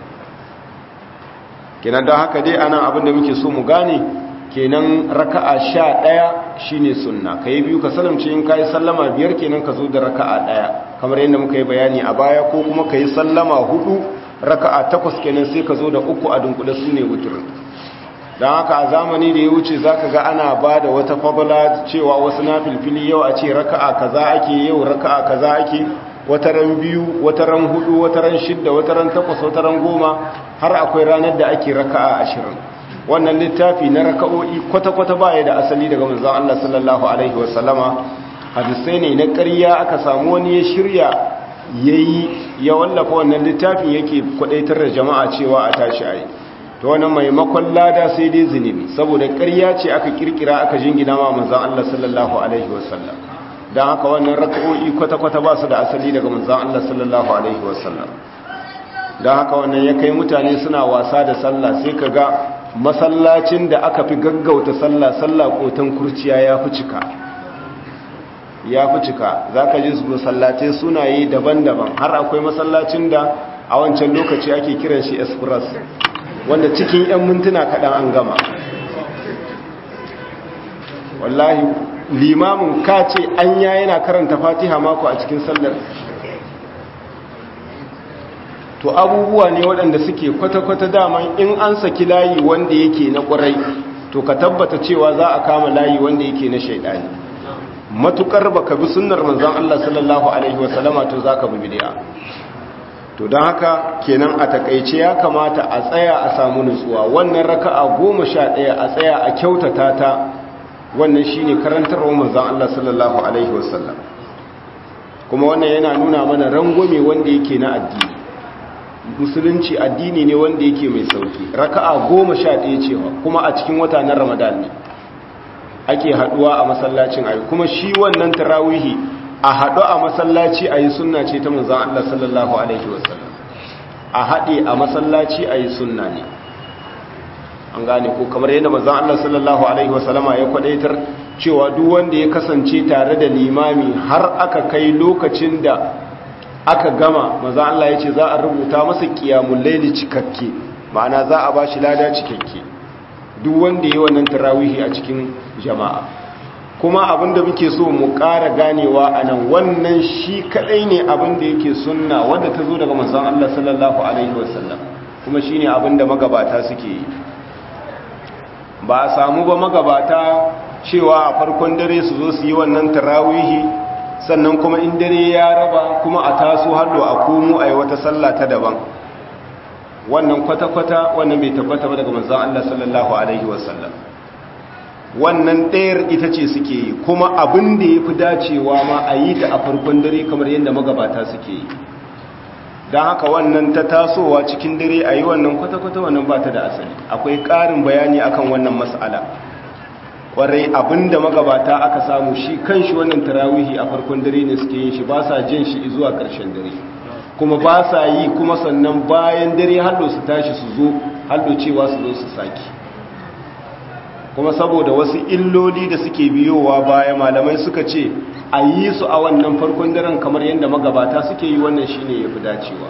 kenan don haka dai anan abin da muke so mu gane kenan raka'a sha ɗaya shine sunna kai biyu ka salamce in kai sallama biyar kenan ka zo da raka'a ɗaya kamar yadda muka yi bayani a baya ko kuma kai sallama hudu raka'a takwas kenan sai ka zo da uku a dunkule su ne wuturin don haka a zamani da ya wuce za ka ga ana ba da wata fadala cewa wasu na filfili yau a ce raka'a kaza ake yau raka'a kaza ake wataran biyu wataran hudu wataran shidda wataran takwas wataran goma har akwai ranar da ake raka'a ashirin wannan littafi na raka'o'i kwata-kwata baya da asali daga manzon Allah sallallahu alaihi wasallama hadisai ne na ƙarya aka samu wani ya shirya yayi ya wallafa wannan littafin yake kwadaitar da jama'a cewa a tashi ayi to wannan maimakon lada sai dai zunubi saboda ƙarya ce aka kirkira aka jingina ma manzon Allah sallallahu alaihi wasallam dan haka wannan rak'o'i kwata-kwata ba su da asali daga manzon Allah sallallahu alaihi wasallam dan haka wannan ya kai mutane suna wasa da sallah sai kaga masallacin da aka fi gaggauta sallah sallah kotan kurciya ya fi cika ya fi cika za ka ji su masallatai sunaye daban-daban har akwai masallacin da a wancan lokaci ake kiran shi express wanda cikin 'yan mintuna kaɗan an gama wallahi limamin ka ce an ya yana karanta fatiha mako a cikin sallar to abubuwa ne waɗanda suke kwata-kwata daman in an saki layi wanda yake na ƙwarai to ka tabbata cewa za a kama layi wanda yake na shaidani matukar baka bi sunnar manzon Allah sallallahu alaihi wasallama to zaka bi bid'a to dan haka kenan a takeice ya kamata a tsaya a samu nutsuwa wannan raka'a goma sha ɗaya a tsaya a kyautata ta wannan shine karantarwar manzon Allah sallallahu alaihi wasallam kuma wannan yana nuna mana rangwame wanda yake na addini musulunci addini ne wanda yake mai sauki. Raka'a goma sha ɗaya cewa kuma a cikin wata na Ramadan ne ake haduwa a masallacin ayi, kuma shi wannan tarawihi a haɗu a masallaci ayi sunna ce ta manzon Allah sallallahu alaihi wasallam. A haɗe a masallaci ayi sunna ne, an gane ko, kamar yadda manzon Allah sallallahu alaihi wasallama ya kwadaitar cewa duk wanda ya kasance tare da limami har aka kai lokacin da aka gama, manzon Allah ya ce za a rubuta masa qiyamul layli cikakke, ma'ana za a bashi lada cikakke duk wanda ya yi wannan tarawihi a cikin jama'a. Kuma abinda muke so mu ƙara ganewa a nan, wannan shi kaɗai ne abinda yake sunna wanda ta zo daga manzon Allah sallallahu alaihi wasallam, kuma shine abinda magabata suke yi. Ba a samu ba magabata cewa a farkon dare su zo su yi wannan tarawihi, sannan kuma in dare ya raba kuma a taso hallo a komo a yi wata sallah ta daban. Wannan kwata-kwata wannan bai tabbata ba daga manzon Allah sallallahu alaihi wasallam. Wannan ɗayar ita ce suke yi, kuma abin da ya fi dacewa ma a yi ta a farkon dare kamar yadda magabata suke yi. Don haka wannan ta tasowa cikin dare a yi wannan kwata-kwata wannan ba ta da asali. Akwai ƙarin bayani akan wannan mas'ala. Ƙwarai abin da magabata aka samu shi kan shi wannan tarawihi a farkon dare ne suke yin shi, ba sa jin shi zuwa ƙarshen dare. Kuma ba sa yi kuma sannan bayan dare hallo su tashi su zo hallo cewa su zo su saki. Kuma saboda wasu illoli da suke biyowa baya, malamai suka ce a yi su a wannan farkon daren kamar yadda magabata suke yi, wannan shine yafi dacewa.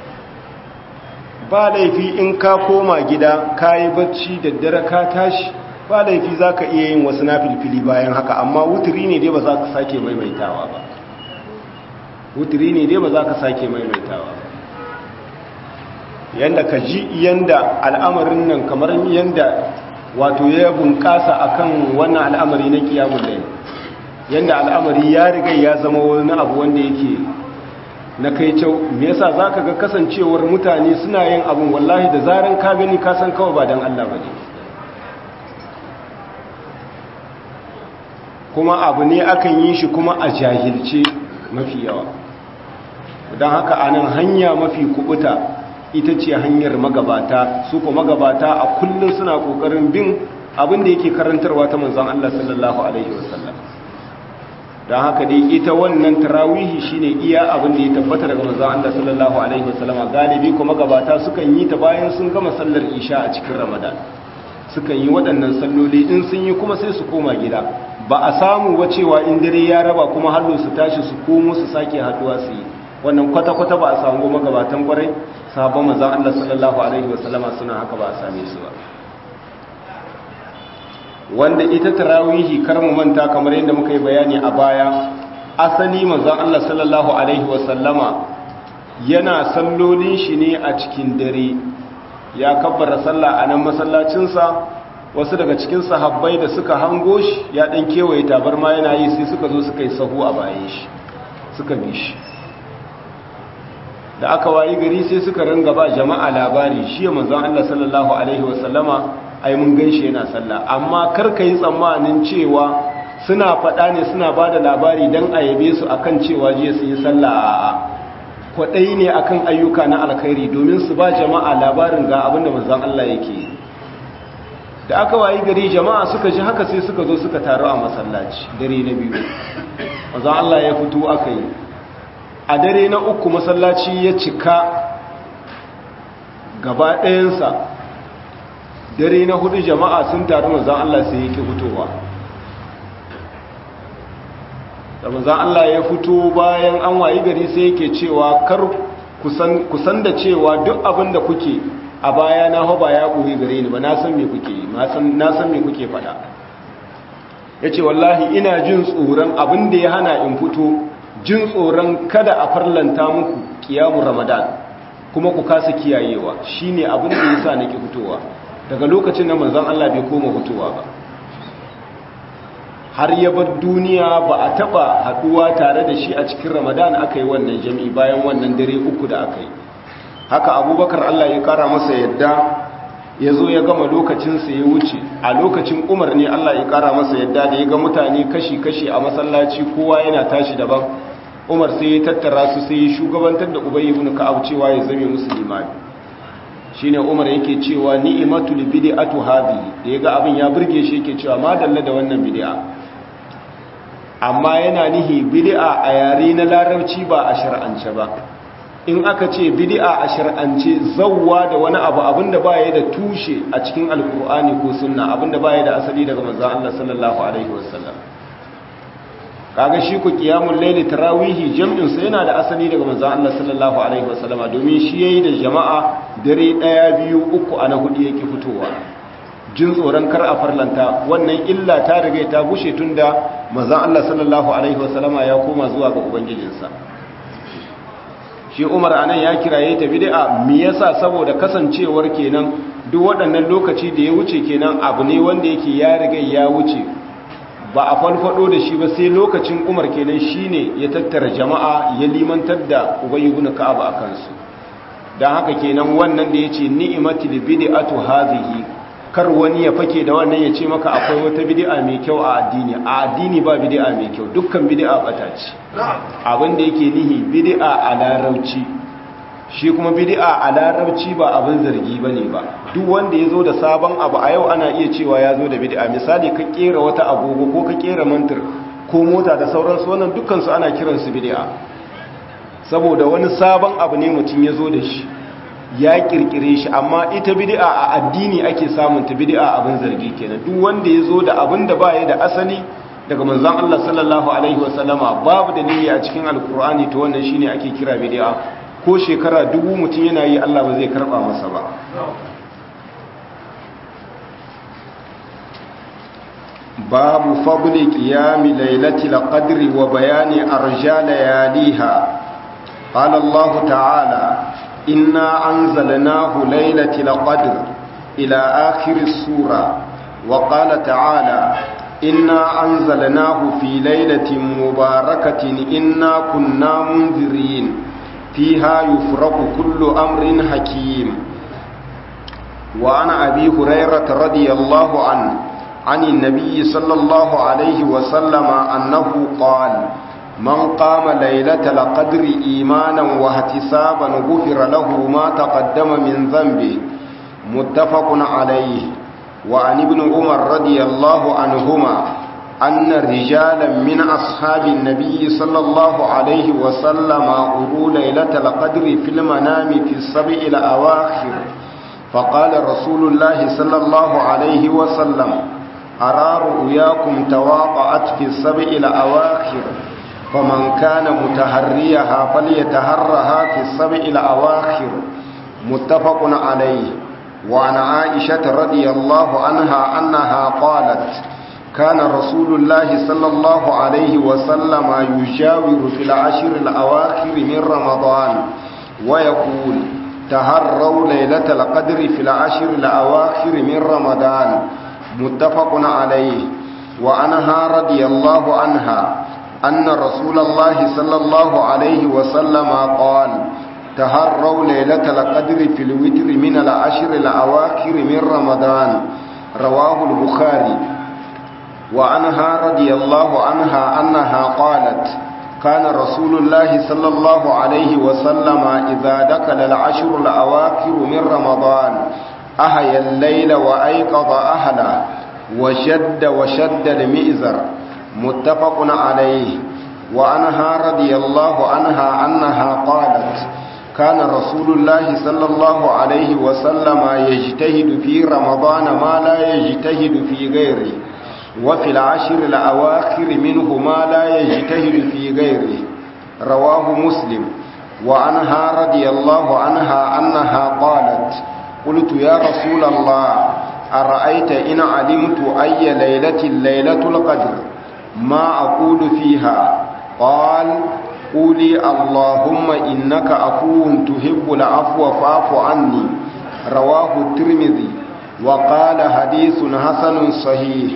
Ba laifi in ka koma gida ka yi bacci da dare ka tashi, ba laifi za ka iya yin wasu nafilfili bayan haka, amma wuturi ne dai ba za ka sake maimaitawa ba. Wuturi ne dai ba za ka sake maimaitawa ba. Yanda ka ji yanda al'amarin nan kamar yanda wato ya bunƙasa akan wannan al'amari na kiyamul layl, yanda al'amari ya riga ya zama wani abu wanda yake na kai cewa me yasa zaka ga kasancewar mutane suna yin abun wallahi da zaran ka gani ka san kawai ba dan Allah bane, kuma abu ne akan yi shi kuma a jahilce mafi yawa. Don haka anan hanya mafi kubuta ita ce hanyar magabata, su ko magabata a kullum suna kokarin bin abin da yake karantarwa ta manzon Allah sallallahu alaihi wasallam. Don haka dai ita wannan tarawihi shine iya abin da ya tabbata daga manzon Allah sallallahu alaihi wasallam. Galibi ko magabata sukan yi ta bayan sun gama sallar isha a cikin Ramadan, sukan yi waɗannan salloli, in sun yi kuma sai su koma gida. Ba a samu ba cewa in dare ya raba kuma hallo su tashi su komo su sake haduwa su yi, wannan kwata-kwata ba a samu magabatan kwarai sahabban manzon Allah sallallahu alaihi wasallama suna haka, ba a same su ba. Wanda ita tarawihi kar mu manta kamar yadda muka yi bayani a baya, asali manzon Allah sallallahu alaihi wasallama yana sallolin shi ne a cikin dare, ya kabbara sallah a nan masallacinsa. Wasu daga cikin sahabbai da suka hango shi ya dan kewaye tabarma yana yi, sai suka zo suka yi sahu a bayan shi suka bi shi. Da aka wayi gari sai suka ringa ba jama'a labari, shi ya manzon Allah sallallahu alaihi wasallama ai mun ganshi yana sallah. Amma kar ka yi tsammanin cewa suna faɗa ne suna ba da labari don a yabe su akan cewa jiya sun yi sallah, a'a kwaɗai ne akan ayyuka na alkhairi domin su ba jama'a labarin ga abin da manzon Allah yake yi. Da aka wayi gari jama'a suka ji haka sai suka zo suka taru a masallaci dare na biyu, manzon Allah ya fito aka yi. A dare na uku masallaci ya cika gaba ɗayansa. Dare na hudu jama'a sun taru, manzon Allah sai yake fitowa. Da manzon Allah ya fito bayan an wayi gari sai yake cewa kar kusan kusan da cewa duk abin da kuke a baya na hoba ya ɓoye gare ni ba, na san me kuke na san me kuke faɗa. Ya ce wallahi ina jin tsoron abin da ya hana in fito, jin tsoron kada a farlanta muku kiyamun Ramadan kuma ku kasa kiyayewa, shine abin da yasa nake fitowa. Daga lokacin da manzon Allah bai koma fitowa ba, har ya bar duniya ba a taba haduwa tare da shi a cikin Ramadan aka yi wannan jami'i bayan wannan dare uku da aka yi. Haka Abubakar Allah ya kara masa yadda ya zo ya gama lokacinsa ya wuce. A lokacin Umar ne Allah ya kara masa yadda da ya ga mutane kashi-kashi a masallaci kowa yana tashi daban, Umar sai ya tattara su sai ya shugabantar da Ubay ibn Ka'ab cewa ya zame musu limami shine Umar yake cewa ni'matul bid'atu hadhihi da yaga abin ya burge shi yake cewa ma dalla da wannan bid'a amma yana nihi bid'a a yare na larabci ba a shar'ance ba in aka ce bid'a a shar'ance zawwa da wani abu abinda baya da tushe a cikin alkur'ani ko sunna abinda baya da asali daga manzon Allah sallallahu alaihi wasallam kaga shi ku qiyamul layli tarawihi jam'in sa yana da asali daga manzon Allah sallallahu alaihi wasallama domin shi yayi da jama'a dare daya biyu uku ana hudu yake fitowa jin tsoron kar a farlanta wannan illa ta riga ta bushe tunda manzon Allah sallallahu alaihi wasallama ya koma zuwa ga ubangijinsa shi Umar anan ya kiraye ta bid'a me yasa saboda kasancewar kenan duk waɗannan lokaci da ya wuce kenan abu ne wanda yake ya riga ya wuce ba a falfado da shi ba sai lokacin Umar kenan shine ya tattara jama'a ya limantar da Ubay ibn Ka'ab a kansu dan haka kenan wannan da yace ni'matul bid'atu hadhihi kar wani ya fake da wannan ya ce maka akwai wata bid'a mai kyau a addini a addini ba bid'a mai kyau dukkan bid'a bata ce abin da yake nihi bid'a a larabci shi kuma bid'a a larabci ba abin zargi bane ba duk wanda yazo da sabon abu a yau ana iya cewa yazo da bid'a misali ka kera wata agogo ko ka kera mantir ko mota da sauransu wannan dukkan su ana kiransu bid'a saboda wani sabon abu ne mutum yazo da shi ya kirkire shi amma ita bid'a a addini ake samun ta bid'a abin zargi kenan duk wanda yazo da abin da baya da asali daga manzon Allah sallallahu alaihi wasallama babu dalili a cikin alkur'ani to wannan shine ake kira bid'a ko shekara dubu mutum yana yi Allah ba zai karba masa ba babu fadli qiyami lailatul qadri wa bayani arja layaliha qala Allah ta'ala inna anzalnahu lailatul qadr ila akhir as-sura wa qala ta'ala inna anzalnahu fi lailatin mubarakatin inna kunna munzirin fiha yufraqu kullu amrin hakim wa ana abi hurairah radiyallahu anhu عن النبي صلى الله عليه وسلم أنه قال من قام ليلة القدر إيمانا واحتسابا غفر له ما تقدم من ذنبه متفق عليه وعن ابن عمر رضي الله عنهما أن رجالا من أصحاب النبي صلى الله عليه وسلم أروا ليلة القدر في المنام في السبع الأواخر فقال رسول الله صلى الله عليه وسلم أرى رؤياكم تواطأت في السبع الأواخر فمن كان متهريها فليتهرها في السبع الأواخر متفق عليه وعن عائشة رضي الله عنها أنها قالت كان رسول الله صلى الله عليه وسلم يجاور في العشر الأواخر من رمضان ويقول تهروا ليلة القدر في العشر الأواخر من رمضان متفق عليه وعنها رضي الله عنها أن رسول الله صلى الله عليه وسلم قال تهروا ليلة القدر في الوتر من العشر الأواخر من رمضان رواه البخاري وعنها رضي الله عنها أنها قالت كان رسول الله صلى الله عليه وسلم إذا دخل العشر الأواخر من رمضان أحيا الليل وأيقظ أهله وشد وشد المئزر متفق عليه وعنها رضي الله عنها أنها قالت كان رسول الله صلى الله عليه وسلم يجتهد في رمضان ما لا يجتهد في غيره وفي العشر الأواخر منه ما لا يجتهد في غيره رواه مسلم وعنها رضي الله عنها أنها قالت قلت يا رسول الله أرأيت إن علمت أي ليلة ليلة القدر ما أقول فيها قال قولي اللهم إنك عفو تحب العفو فاعف عني رواه الترمذي وقال حديث حسن صحيح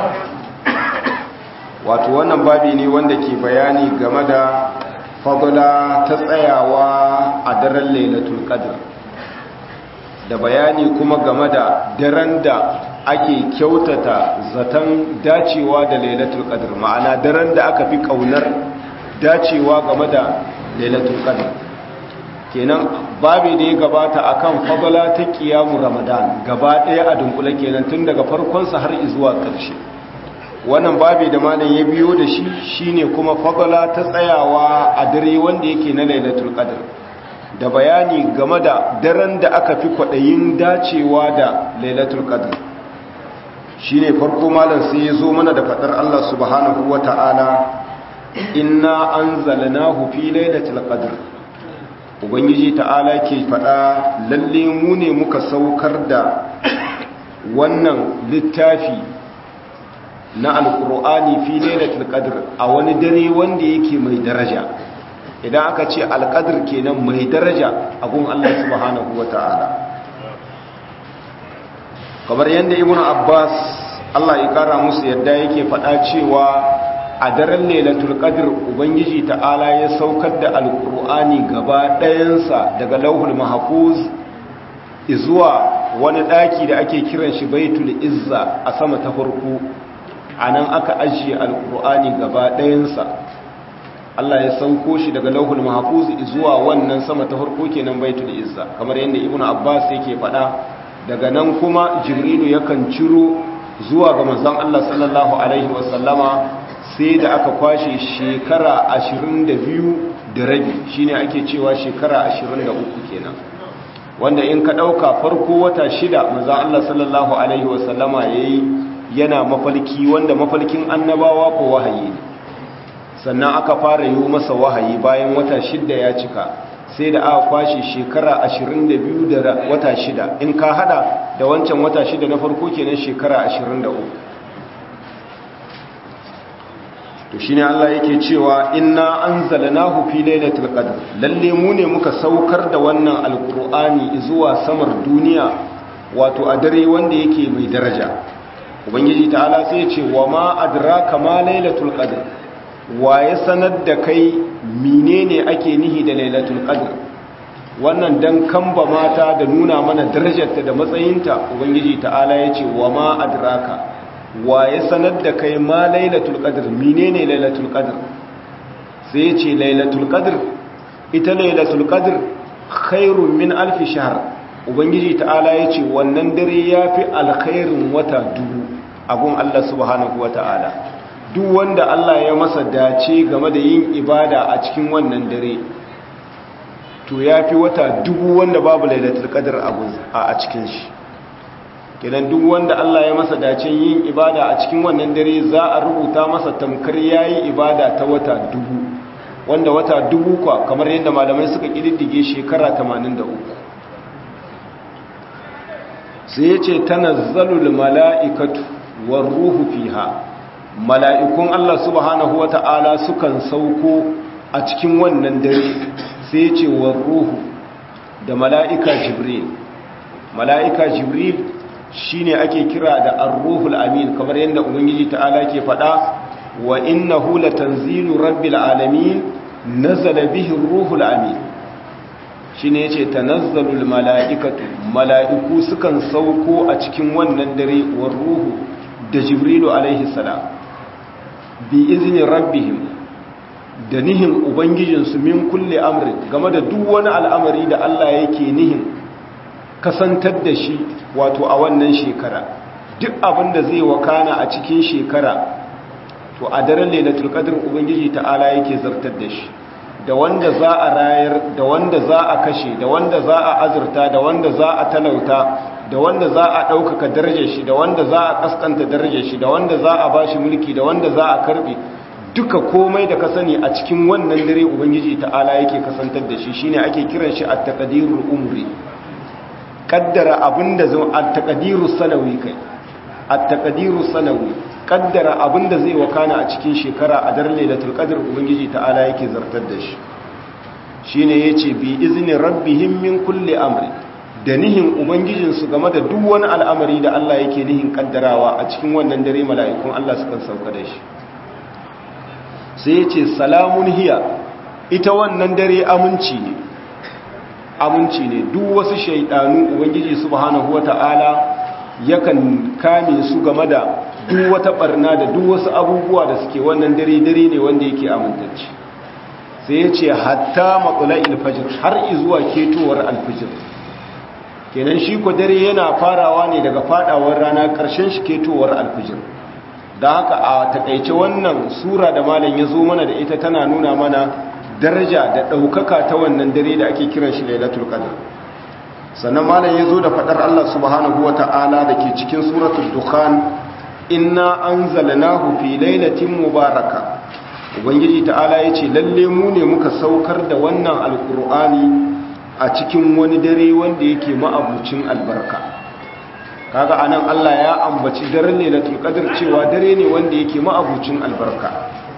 wato wannan babi ne wanda ke bayani game da fadla ta tsayawa a daren lailatul qadr da bayani kuma game da daren da ake kyautata zaton dacewa da lailatul qadr ma'ana daren da aka fi kaunar dacewa game da lailatul qadr. kenan babu da ya gabata akan fadala ta qiyamul ramadan gaba daya a dunkule kenan tun daga farkon sa har zuwa ƙarshe. wannan babu da malam ya biyo da shi shine kuma fadala ta tsayawa a dare wanda yake na lailatul qadr da bayani game da daren da aka fi kwadayin dacewa da lailatul qadr. shine farko malam sai ya zo mana da fadar Allah subhanahu wata'ala inna anzalnahu fi lailatul qadr. ubangiji ta'ala ke fada lalle mu ne muka saukar da wannan littafi na alqur'ani fi lailatul qadr a wani dare wanda yake mai daraja. idan aka ce alqadr kenan mai daraja a gun Allah subhanahu wata'ala. kamar yadda ibnu abbas Allah ya kara musu yadda yake fada cewa a daren lailatul qadr ubangiji ta'ala ya saukar da alqur'ani gaba ɗayansa daga lauhul mahfuz zuwa wani daki da ake kiran shi baitul izza a sama ta farko. anan aka ajiye alqur'ani gaba ɗayansa. Allah ya sauko shi daga lauhul mahfuz zuwa wannan sama ta farko kenan baitul izza, kamar yadda ibnu abbas yake faɗa. daga nan kuma jibrilu yakan ciro zuwa ga manzon Allah sallallahu alaihi wasallama sai da aka kwashe shekara ashirin da biyu da rabi, shine ake cewa shekara ashirin da uku kenan. wanda in ka dauka farko wata shida manzon Allah sallallahu alaihi wasallama yayi yana mafalki, wanda mafalkin annabawa ko wahayi ne. sannan aka fara yi masa wahayi bayan wata shida ya cika, sai da aka kwashe shekara ashirin da biyu da wata shida. in ka hada da wancan wata shida na farko kenan shekara ashirin da uku. to shine Allah yake cewa inna anzalnahu fi lailatul qadr, lalle mu ne muka saukar da wannan alqur'ani zuwa samar duniya, wato a dare wanda yake mai daraja. ubangiji ta'ala sai ya ce wa ma adraka ma lailatul qadr, wa ya sanar da kai menene ake nihi da lailatul qadr. wannan dan kamba mata da nuna mana darajarta da matsayinta, ubangiji ta'ala ya ce wa ma adraka, wa ya sanar da kai ma lailatul qadr, menene lailatul qadr. sai ya ce lailatul qadr, ita lailatul qadr khairun min alfi shahr. ubangiji ta'ala ya ce wannan dare yafi alkhairin wata dubu a gun Allah subhanahu wata'ala. duk wanda Allah ya masa dace game da yin ibada a cikin wannan dare, to yafi wata dubu wanda babu lailatul qadr a cikin shi. kenan duk wanda Allah ya masa dacen yin ibada a cikin wannan dare za a rubuta masa tamkar yayi ibada ta wata dubu, wanda wata dubu kwa kamar yadda malamai suka kididdige shekara tamanin da uku. sai yace tanazzalul mala'ikatu war ruhu fiha, mala'ikun Allah subhanahu wata'ala sukan sauko a cikin wannan dare. sai yace war ruhu, da mala'ika jibril. mala'ika jibril shine ake kira da ar-ruhul amin, kamar yadda ubangiji ta'ala ke faɗa wa innahu latanzilu rabbil alamin nazala bihi ar-ruhul amin. shine yace tanazzalul mala'ikatu, mala'iku sukan sauko a cikin wannan dare war ruhu da jibrilu alaihi salam bi izni rabbihim, da nihin ubangijinsu min kulli amrin, game da duk wani al'amari da Allah yake nihin kasantar da shi wato a wannan shekara. duk abin da zai wakana a cikin shekara, to a daren lailatul qadr ubangiji ta'ala yake zartar da shi. da wanda za a rayar, da wanda za a kashe, da wanda za a azurta, da wanda za a talauta, da wanda za a ɗaukaka darajar shi, da wanda za a kaskanta darajar shi, da wanda za a bashi mulki, da wanda za a karbe. duka komai da ka sani a cikin wannan dare ubangiji ta'ala yake kasantar da shi. shine ake kiran shi at-taqdirul umri, kaddara abinda zai at-taqdirus sanawi kai at-taqdirus sanawi, kaddara abinda zai wakana a cikin shekara a daren lailatul qadr ubangiji ta'ala yake zartar da shi. shine yace bi izni rabbihim min kulli amri, da nihin ubangijin su game da duk wani al'amari da Allah yake nihin kaddarawa a cikin wannan dare mala'ikun Allah sukan sauka da shi. sai yace salamun hiya, ita wannan dare aminci ne aminci ne duk wasu shaidanu ubangiji subhanahu wata'ala yakan kame su game da duk wata barna da duk wasu abubuwa da suke wannan dare dare ne wanda yake amintacce. sai ya ce hatta matsala'il fajr har izuwa ketowar alfijir kenan shi ko dare yana farawa ne daga fadawar rana ƙarshen shi ketowar alfijir da haka a takaice wannan sura da malam ya zo mana da ita tana nuna mana daraja da ɗaukaka ta wannan dare da ake kiran shi lailatul qadr sannan malam ya zo da faɗar Allah subhanahu wa ta'ala da ke cikin suratul dukhan inna anzalnahu fi lailatin mubaraka ubangiji ta'ala ya ce lalle mu ne muka saukar da wannan alkur'ani a cikin wani dare wanda yake ma'abucin albarka kaga anan Allah ya ambaci daren lailatul qadr cewa dare ne wanda yake ma'abucin albarka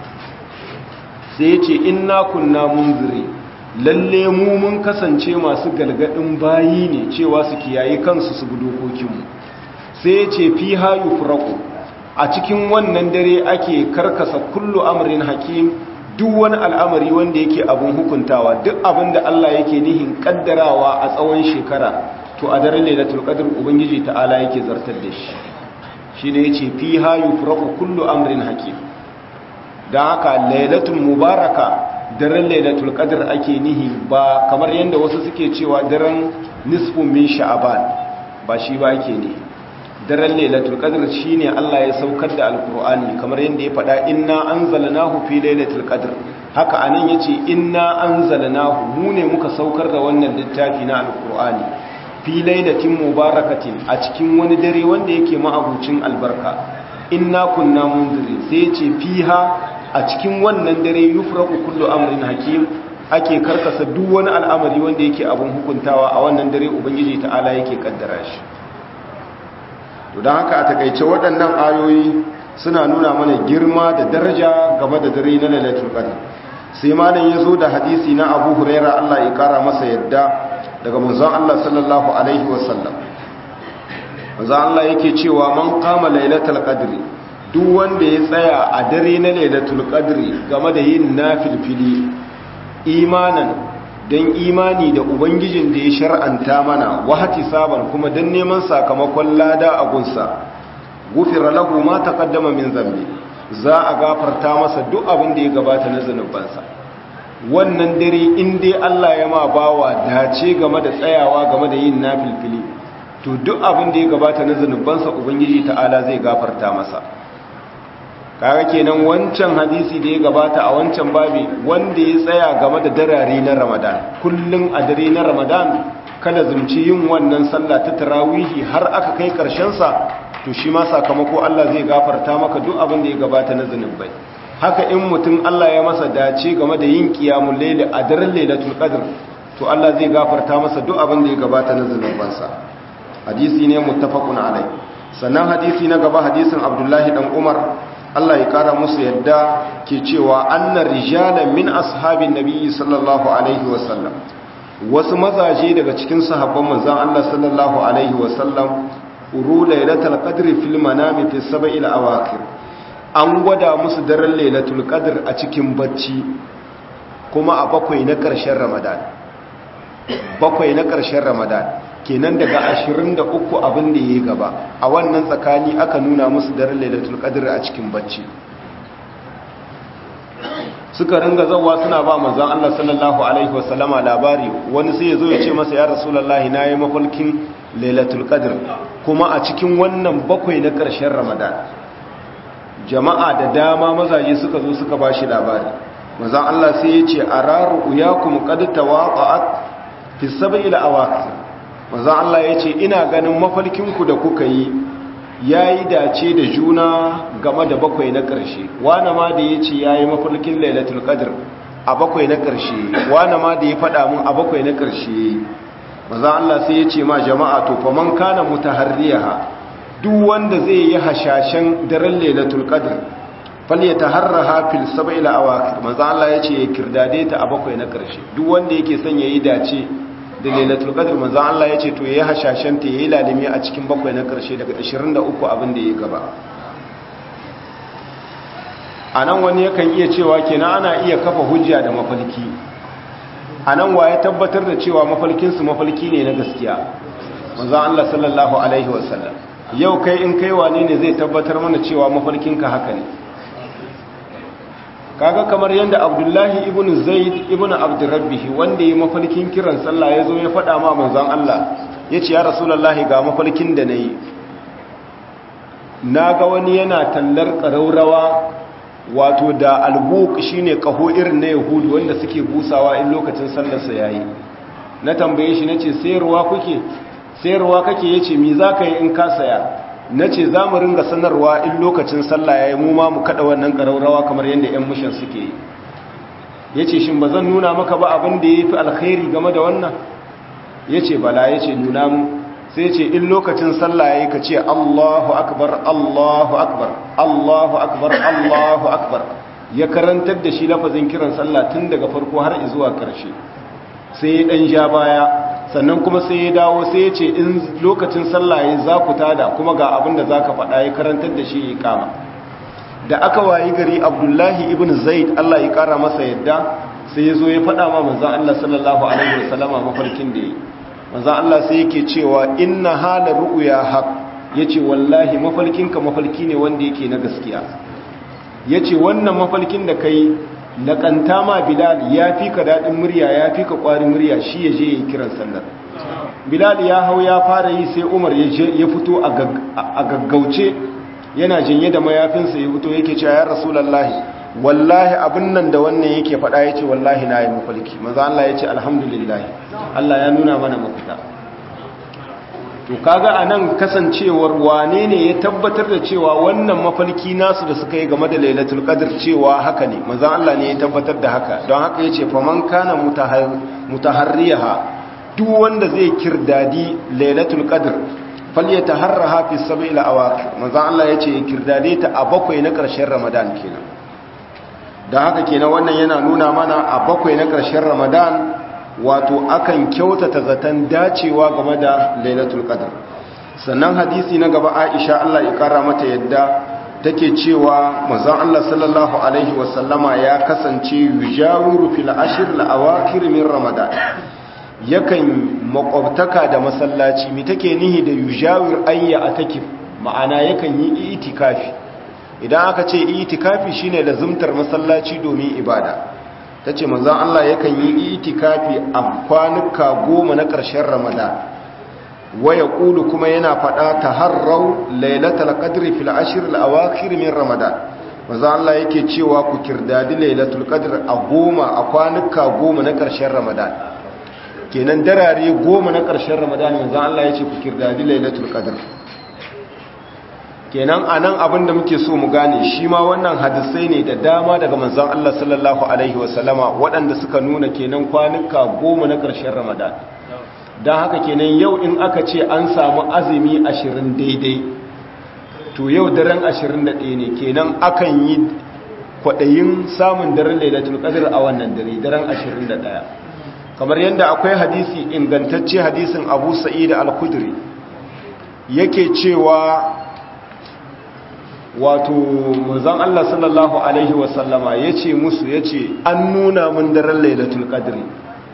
sai yace inna kunna munziri lalle mu mun kasance masu galgadin bayi ne cewa su kiyaye kansu su bi dokokin mu sai yace fiha yufraqu a cikin wannan dare ake karkasa kullu amrin hakim duk wani al'amari wanda yake abun hukuntawa duk abinda Allah yake nihin kaddarawa a tsawon shekara to a daren lailatul qadr ubangiji ta'ala yake zartar da shi shine yace fiha yufraqu kullu amrin hakim dan haka lailatul mubaraka daren lailatul qadr ake nihi ba kamar yanda wasu suke cewa daren nisfu min sha'ban ba shi ba yake ne daren lailatul qadr shine Allah ya saukar da alqur'ani kamar yanda ya faɗa inna anzalnahu fi lailatul qadr haka anan yace inna anzalnahu mu ne muka saukar da wannan littafi na alqur'ani fi lailatin mubarakatin a cikin wani dare wanda yake ma'abucin albarka inna kunna munzirin sai yace fiha a cikin wannan dare yufraqu kullu amrin hakim ake karkasa duk wani al'amari wanda yake abun hukuntawa a wannan dare ubangiji ta'ala yake kaddara shi to dan haka a takeice waɗannan ayoyi suna nuna mana girma da daraja game da dare na lailatul qadr sai malam yazo da hadisi na Abu Hurairah Allah ya kara masa yadda daga manzon Allah sallallahu alaihi wasallam manzon Allah yake cewa man qama lailatul qadri duk wanda ya tsaya a dare na lailatul qadri game da yin nafilfili imanan dan imani da ubangijin da ya shar'anta mana wahati saban kuma dan neman sakamakon lada a gunsa gufira lahu ma taqaddama min zambi za a gafarta masa duk abin da ya gabata na zanubansa wannan dare in dai Allah ya ma bawa dace game da tsayawa game da yin nafilfili to duk abin da ya gabata na zanubansa ubangiji ta'ala zai gafarta masa kaga kenan wancan hadisi da ya gabata a wancan babi wanda ya tsaya game da darare na Ramadan kullun a dare na Ramadan kada zumci yin wannan sallah ta tarawihi har aka kai karshen sa to shi ma sakamako Allah zai gafarta maka duk abin da ya gabata na zanubai haka in mutum Allah ya masa dace game da yin qiyamul layl a daren lailatul qadr to Allah zai gafarta masa duk abin da ya gabata na zanubansa hadisi ne muttafaqun alai sannan hadisi na gaba hadisin Abdullahi dan Umar Allah ya kara musu yadda ke cewa annar rijalan min ashabin nabiyyi sallallahu alaihi wasallam wasu mazaje daga cikin sahabban manzon Allah sallallahu alaihi wasallam uru lailatul qadri fil manami fi sab'il awaqir an gwada musu daren lailatul qadr a cikin bacci kuma a bakwai na ƙarshen Ramadan bakwai na ƙarshen Ramadan kenan daga ashirin da uku abin da yayi gaba a wannan tsakani aka nuna musu daren lailatul qadr a cikin bacci suka ringa zawa suna ba manzon Allah sallallahu alaihi wasallama labari wani sai yazo ya ce masa ya rasulullahi nayi mafalkin lailatul qadr kuma a cikin wannan bakwai na ƙarshen Ramadan jama'a da dama mazaje suka zo suka bashi labari manzon Allah sai ya ce araru uyakum qad tawaqa'at fi sab'il awaqir manzon Allah ya ce ina ganin mafalkinku da kuka yi ya yi dace da juna game da bakwai na ƙarshe wane ma da ya ce ya yi mafalkin lailatul qadr a bakwai na ƙarshe wane ma da ya faɗa mun a bakwai na ƙarshe manzon Allah sai ya ce ma jama'a to fa man kana mutaharriha duk wanda zai yi hashashen daren lailatul qadr falyataharraha fil sab'il awaqir manzon Allah ya ce ya kirdade ta a bakwai na ƙarshe duk wanda yake son yayi dace da lailatul qadr manzon Allah yace to yayi hashashen ta yayi lalimi a cikin bakwai na karshe daga ashirin da uku abin da yake gaba anan wani yakan iya cewa kenan ana iya kafa hujja da mafalki anan waye tabbatar da cewa mafalkin su mafalki ne na gaskiya manzon Allah sallallahu alaihi wasallam yau kai in kai wane ne zai tabbatar mana cewa mafalkin ka haka ne kaga kamar yadda Abdullahi ibn Zaid ibn Abdurrabbih wanda ya mafarkin kiran sallah ya zo ya faɗa ma manzon Allah ya ce ya Rasulullahi ga mafarkin da na yi na ga wani yana tallar ƙaraurawa wato da albuk shine kaho irin na yahudu wanda suke busawa in lokacin sallarsa yayi na tambaye shi nace sayarwa kuke sayarwa kake yace me zaka yi in ka saya nace zamu ringa sanarwa in lokacin sallah yayi mu ma mu kada wannan ƙaraurawa kamar yanda ƴan mushin suke yi yace shin bazan nuna maka ba abin da yafi alkhairi game da wannan yace bala yace nuna mu sai ce in lokacin sallah yayi ka ce Allahu akbar Allahu akbar Allahu akbar Allahu akbar ya karantar da shi lafazin kiran sallah tun daga farko har zuwa karshe sai ya dan ja baya sannan kuma sai ya dawo sai ya ce in lokacin sallah yayi za ku tada kuma ga abin da zaka faɗa ya karantar da shi iqama da aka wayi gari Abdullahi ibn Zaid Allah ya kara masa yadda sai ya zo ya faɗa ma manzon Allah sallallahu alaihi wasallama mafarkin da yayi manzan Allah sai yake cewa inna hala ru'ya haq yace wallahi mafalkinka mafalki ne wanda yake na gaskiya yace wannan mafalkin da kai laƙanta ma Bilal ya fi ka dadin murya ya fi ka ƙwarin murya shi yaje yayin kiran sallar Bilal ya hau ya fara yi sai Umar ya fito a gaggauce yana janye da mayafinsa ya fito yake cewa ya rasulullahi wallahi abin nan da wannan yake faɗa ya ce wallahi na yi mafalki maza Allah ya ce alhamdulillah Allah ya nuna mana mafita to kaga a nan kasancewar wane ne ya tabbatar da cewa wannan mafalki nasu da suka yi game da lailatul qadr cewa haka ne maza Allah ne ya tabbatar da haka don haka ya ce faman kana mutaharriha duk wanda zai kirdadi lailatul qadr falyataharraha fi sab'il awaqir maza Allah ya ce kirdade ta a bakwai na ƙarshen Ramadan kenan da haka kenan wannan yana nuna mana a bakwai na ƙarshen Ramadan wato akan kyautata zaton dacewa game da Lailatul Qadr sannan hadisi na gaba Aisha Allah ya kara mata yadda take cewa manzon Allah sallallahu alaihi wasallama ya kasance yujawiru fil ashr al awakir min Ramadan yakan makwabtaka da masallaci mi take nihi da yujawir ayya atakif ma'ana yakan yi itikafi idan aka ce itikafi shine lazumtar masallaci domin ibada tace manzon Allah yakan yi itikafi a kwanuka goma na ƙarshen Ramadan waya qulu kuma yana fada taharrau lailatul qadri fil ashr al awakhir min Ramadan manzon Allah yake cewa ku kirdadi lailatul qadr a goma a kwanuka goma na ƙarshen Ramadan kenan darare goma na ƙarshen Ramadan manzon Allah yace ku kirdadi lailatul qadr kenan anan abin da muke so mu gane shi ma wannan hadisai ne da dama daga manzon Allah sallallahu alaihi wasallama waɗanda suka nuna kenan kwanuka goma na ƙarshen Ramadan don haka kenan yau in aka ce an samu azumi ashirin daidai to yau daren ashirin da ɗaya ne kenan akan yi kwaɗayin samun daren lailatul qadr a wannan dare daren ashirin da ɗaya kamar yadda akwai hadisi ingantacce hadisin Abu Sa'id al-Khudri yake cewa wato manzon Allah sallallahu alaihi wasallama yace musu yace an nuna mun daren lailatul qadri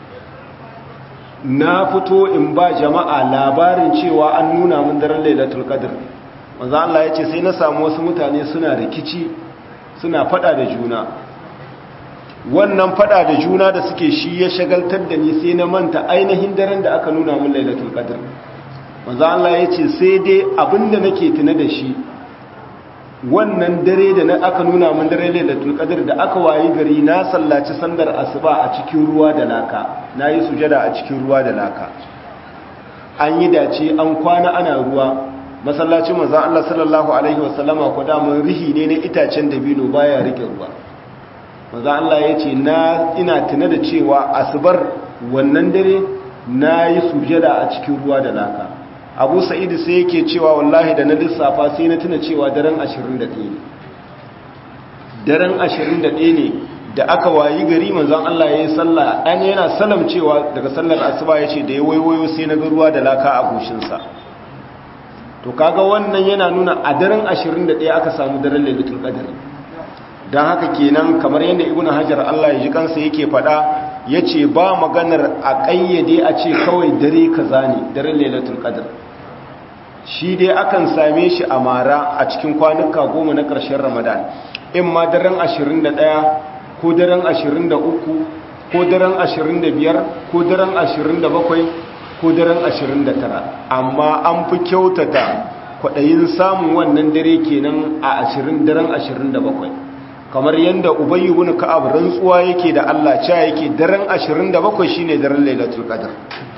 na fito in ba jama'a labarin cewa an nuna mun daren lailatul qadr manzon Allah yace sai na samu wasu mutane suna rikici suna fada da juna wannan fada da juna da suke shi ya shagaltar da ni sai na manta ainihin daren da aka nuna mun lailatul qadr manzon Allah yace sai dai abinda nake tuna da shi wannan dare da na aka nuna mun dare lailatul qadr da aka wayi gari na sallaci sandar asuba a cikin ruwa da laka nayi sujada a cikin ruwa da laka an yi dace an kwana ana ruwa masallacin manzon Allah sallallahu alaihi wasallama ko da mun rihi ne na itacen dabino baya rike ruwa manzon Allah yace na ina tuna da cewa asubar wannan dare nayi sujada a cikin ruwa da laka Abu Sa'id sai yake cewa wallahi da na lissafa sai na tuna cewa daren ashirin da ɗaya ne daren ashirin da ɗaya ne da aka wayi gari manzon Allah yayin sallah dan yana salam cewa daga sallar asuba yace da ya waiwayo sai na ga ruwa da laka a goshin sa to kaga wannan yana nuna a daren ashirin da ɗaya aka samu daren Lailatul Qadr dan haka kenan kamar yadda Ibn Hajar Allah ya ji kansa yake faɗa yace ba maganar a kayyade a ce kawai dare kaza ne daren Lailatul Qadr shi dai akan same shi a mara a cikin kwanuka goma na ƙarshen Ramadan in ma daren ashirin da ɗaya ko daren ashirin da uku ko daren ashirin da biyar ko daren ashirin da bakwai ko daren ashirin da tara, amma an fi kyautata kwaɗayin samun wannan dare kenan a ashirin daren ashirin da bakwai, kamar yadda Ubayy ibn Ka'ab rantsuwa yake da Allah cewa yake daren ashirin da bakwai shine daren Lailatul Qadr.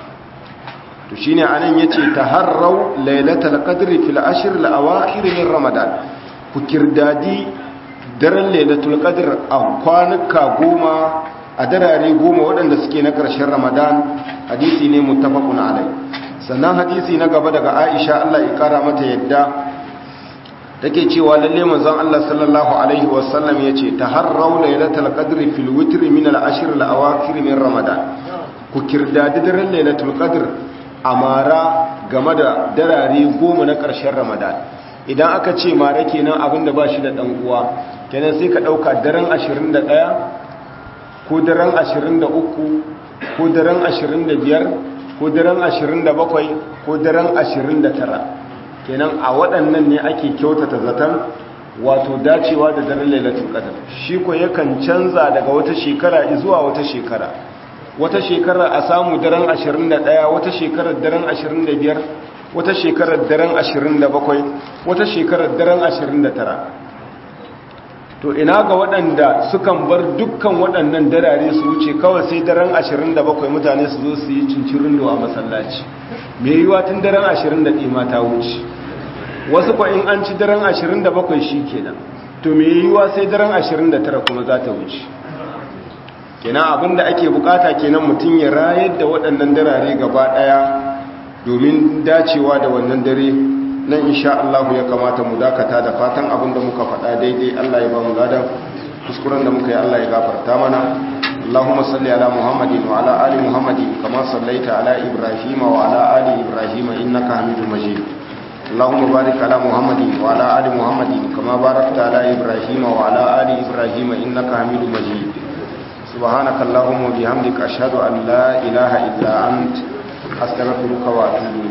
To shine anan yace taharrau Lailatul Qadr fil ashr al awakhir min Ramadan, ku kirdadi daren Lailatul Qadr a kwanuka goma a darare goma waɗanda suke na ƙarshen Ramadan. Hadisi ne muttafaqun alai. Sannan hadisi na gaba daga Aisha Allah ya kara mata yadda take cewa lalle manzon Allah sallallahu alaihi wasallam yace taharrau Lailatul Qadr fil witr min al ashr al awakhir min Ramadan, ku kirdadi daren Lailatul Qadr amara game da darare goma na ƙarshen Ramadan. Idan aka ce mara kenan abinda ba shi da ɗan uwa kenan sai ka ɗauka daren ashirin da ɗaya ko daren ashirin da uku ko daren ashirin da biyar ko daren ashirin da bakwai ko daren ashirin da tara, kenan a waɗannan ne ake kyautata zaton wato dacewa da daren Lailatul Qadr. Shi ko yakan canza daga wata shekara zuwa wata shekara, wata shekarar a samu daren ashirin da ɗaya, wata shekarar daren ashirin da biyar, wata shekarar daren ashirin da bakwai, wata shekarar daren ashirin da tara. To ina ga waɗanda sukan bar dukkan waɗannan darare su wuce kawai sai daren ashirin da bakwai mutane su zo su yi cincirin a masallaci, mai yiwa tun daren ashirin da ɗaya ma ta wuce, wasu kwa in an ci daren ashirin da bakwai shi kenan, to mai yiwa sai daren ashirin da tara kuma za ta wuce. Kenan abinda ake bukata kenan mutum ya rayar da waɗannan darare gaba ɗaya domin dacewa da wannan dare. Nan insha Allah ya kamata mu dakata da fatan abinda muka faɗa daidai Allah ya ba mu ladan, kuskuren da muka yi Allah ya gafarta mana. Allahumma salli ala Muhammadin wa ala ali Muhammadin kama sallaita ala Ibrahim wa ala ali Ibrahim innaka Hamidum Majid. Allahumma barik ala Muhammadin wa ala ali Muhammadin kama barakta ala Ibrahim wa ala ali Ibrahim innaka Hamidum Majid. Subhanaka Allahumma wa bihamdika ashhadu an la ilaha illa ant astaghfiruka wa atubu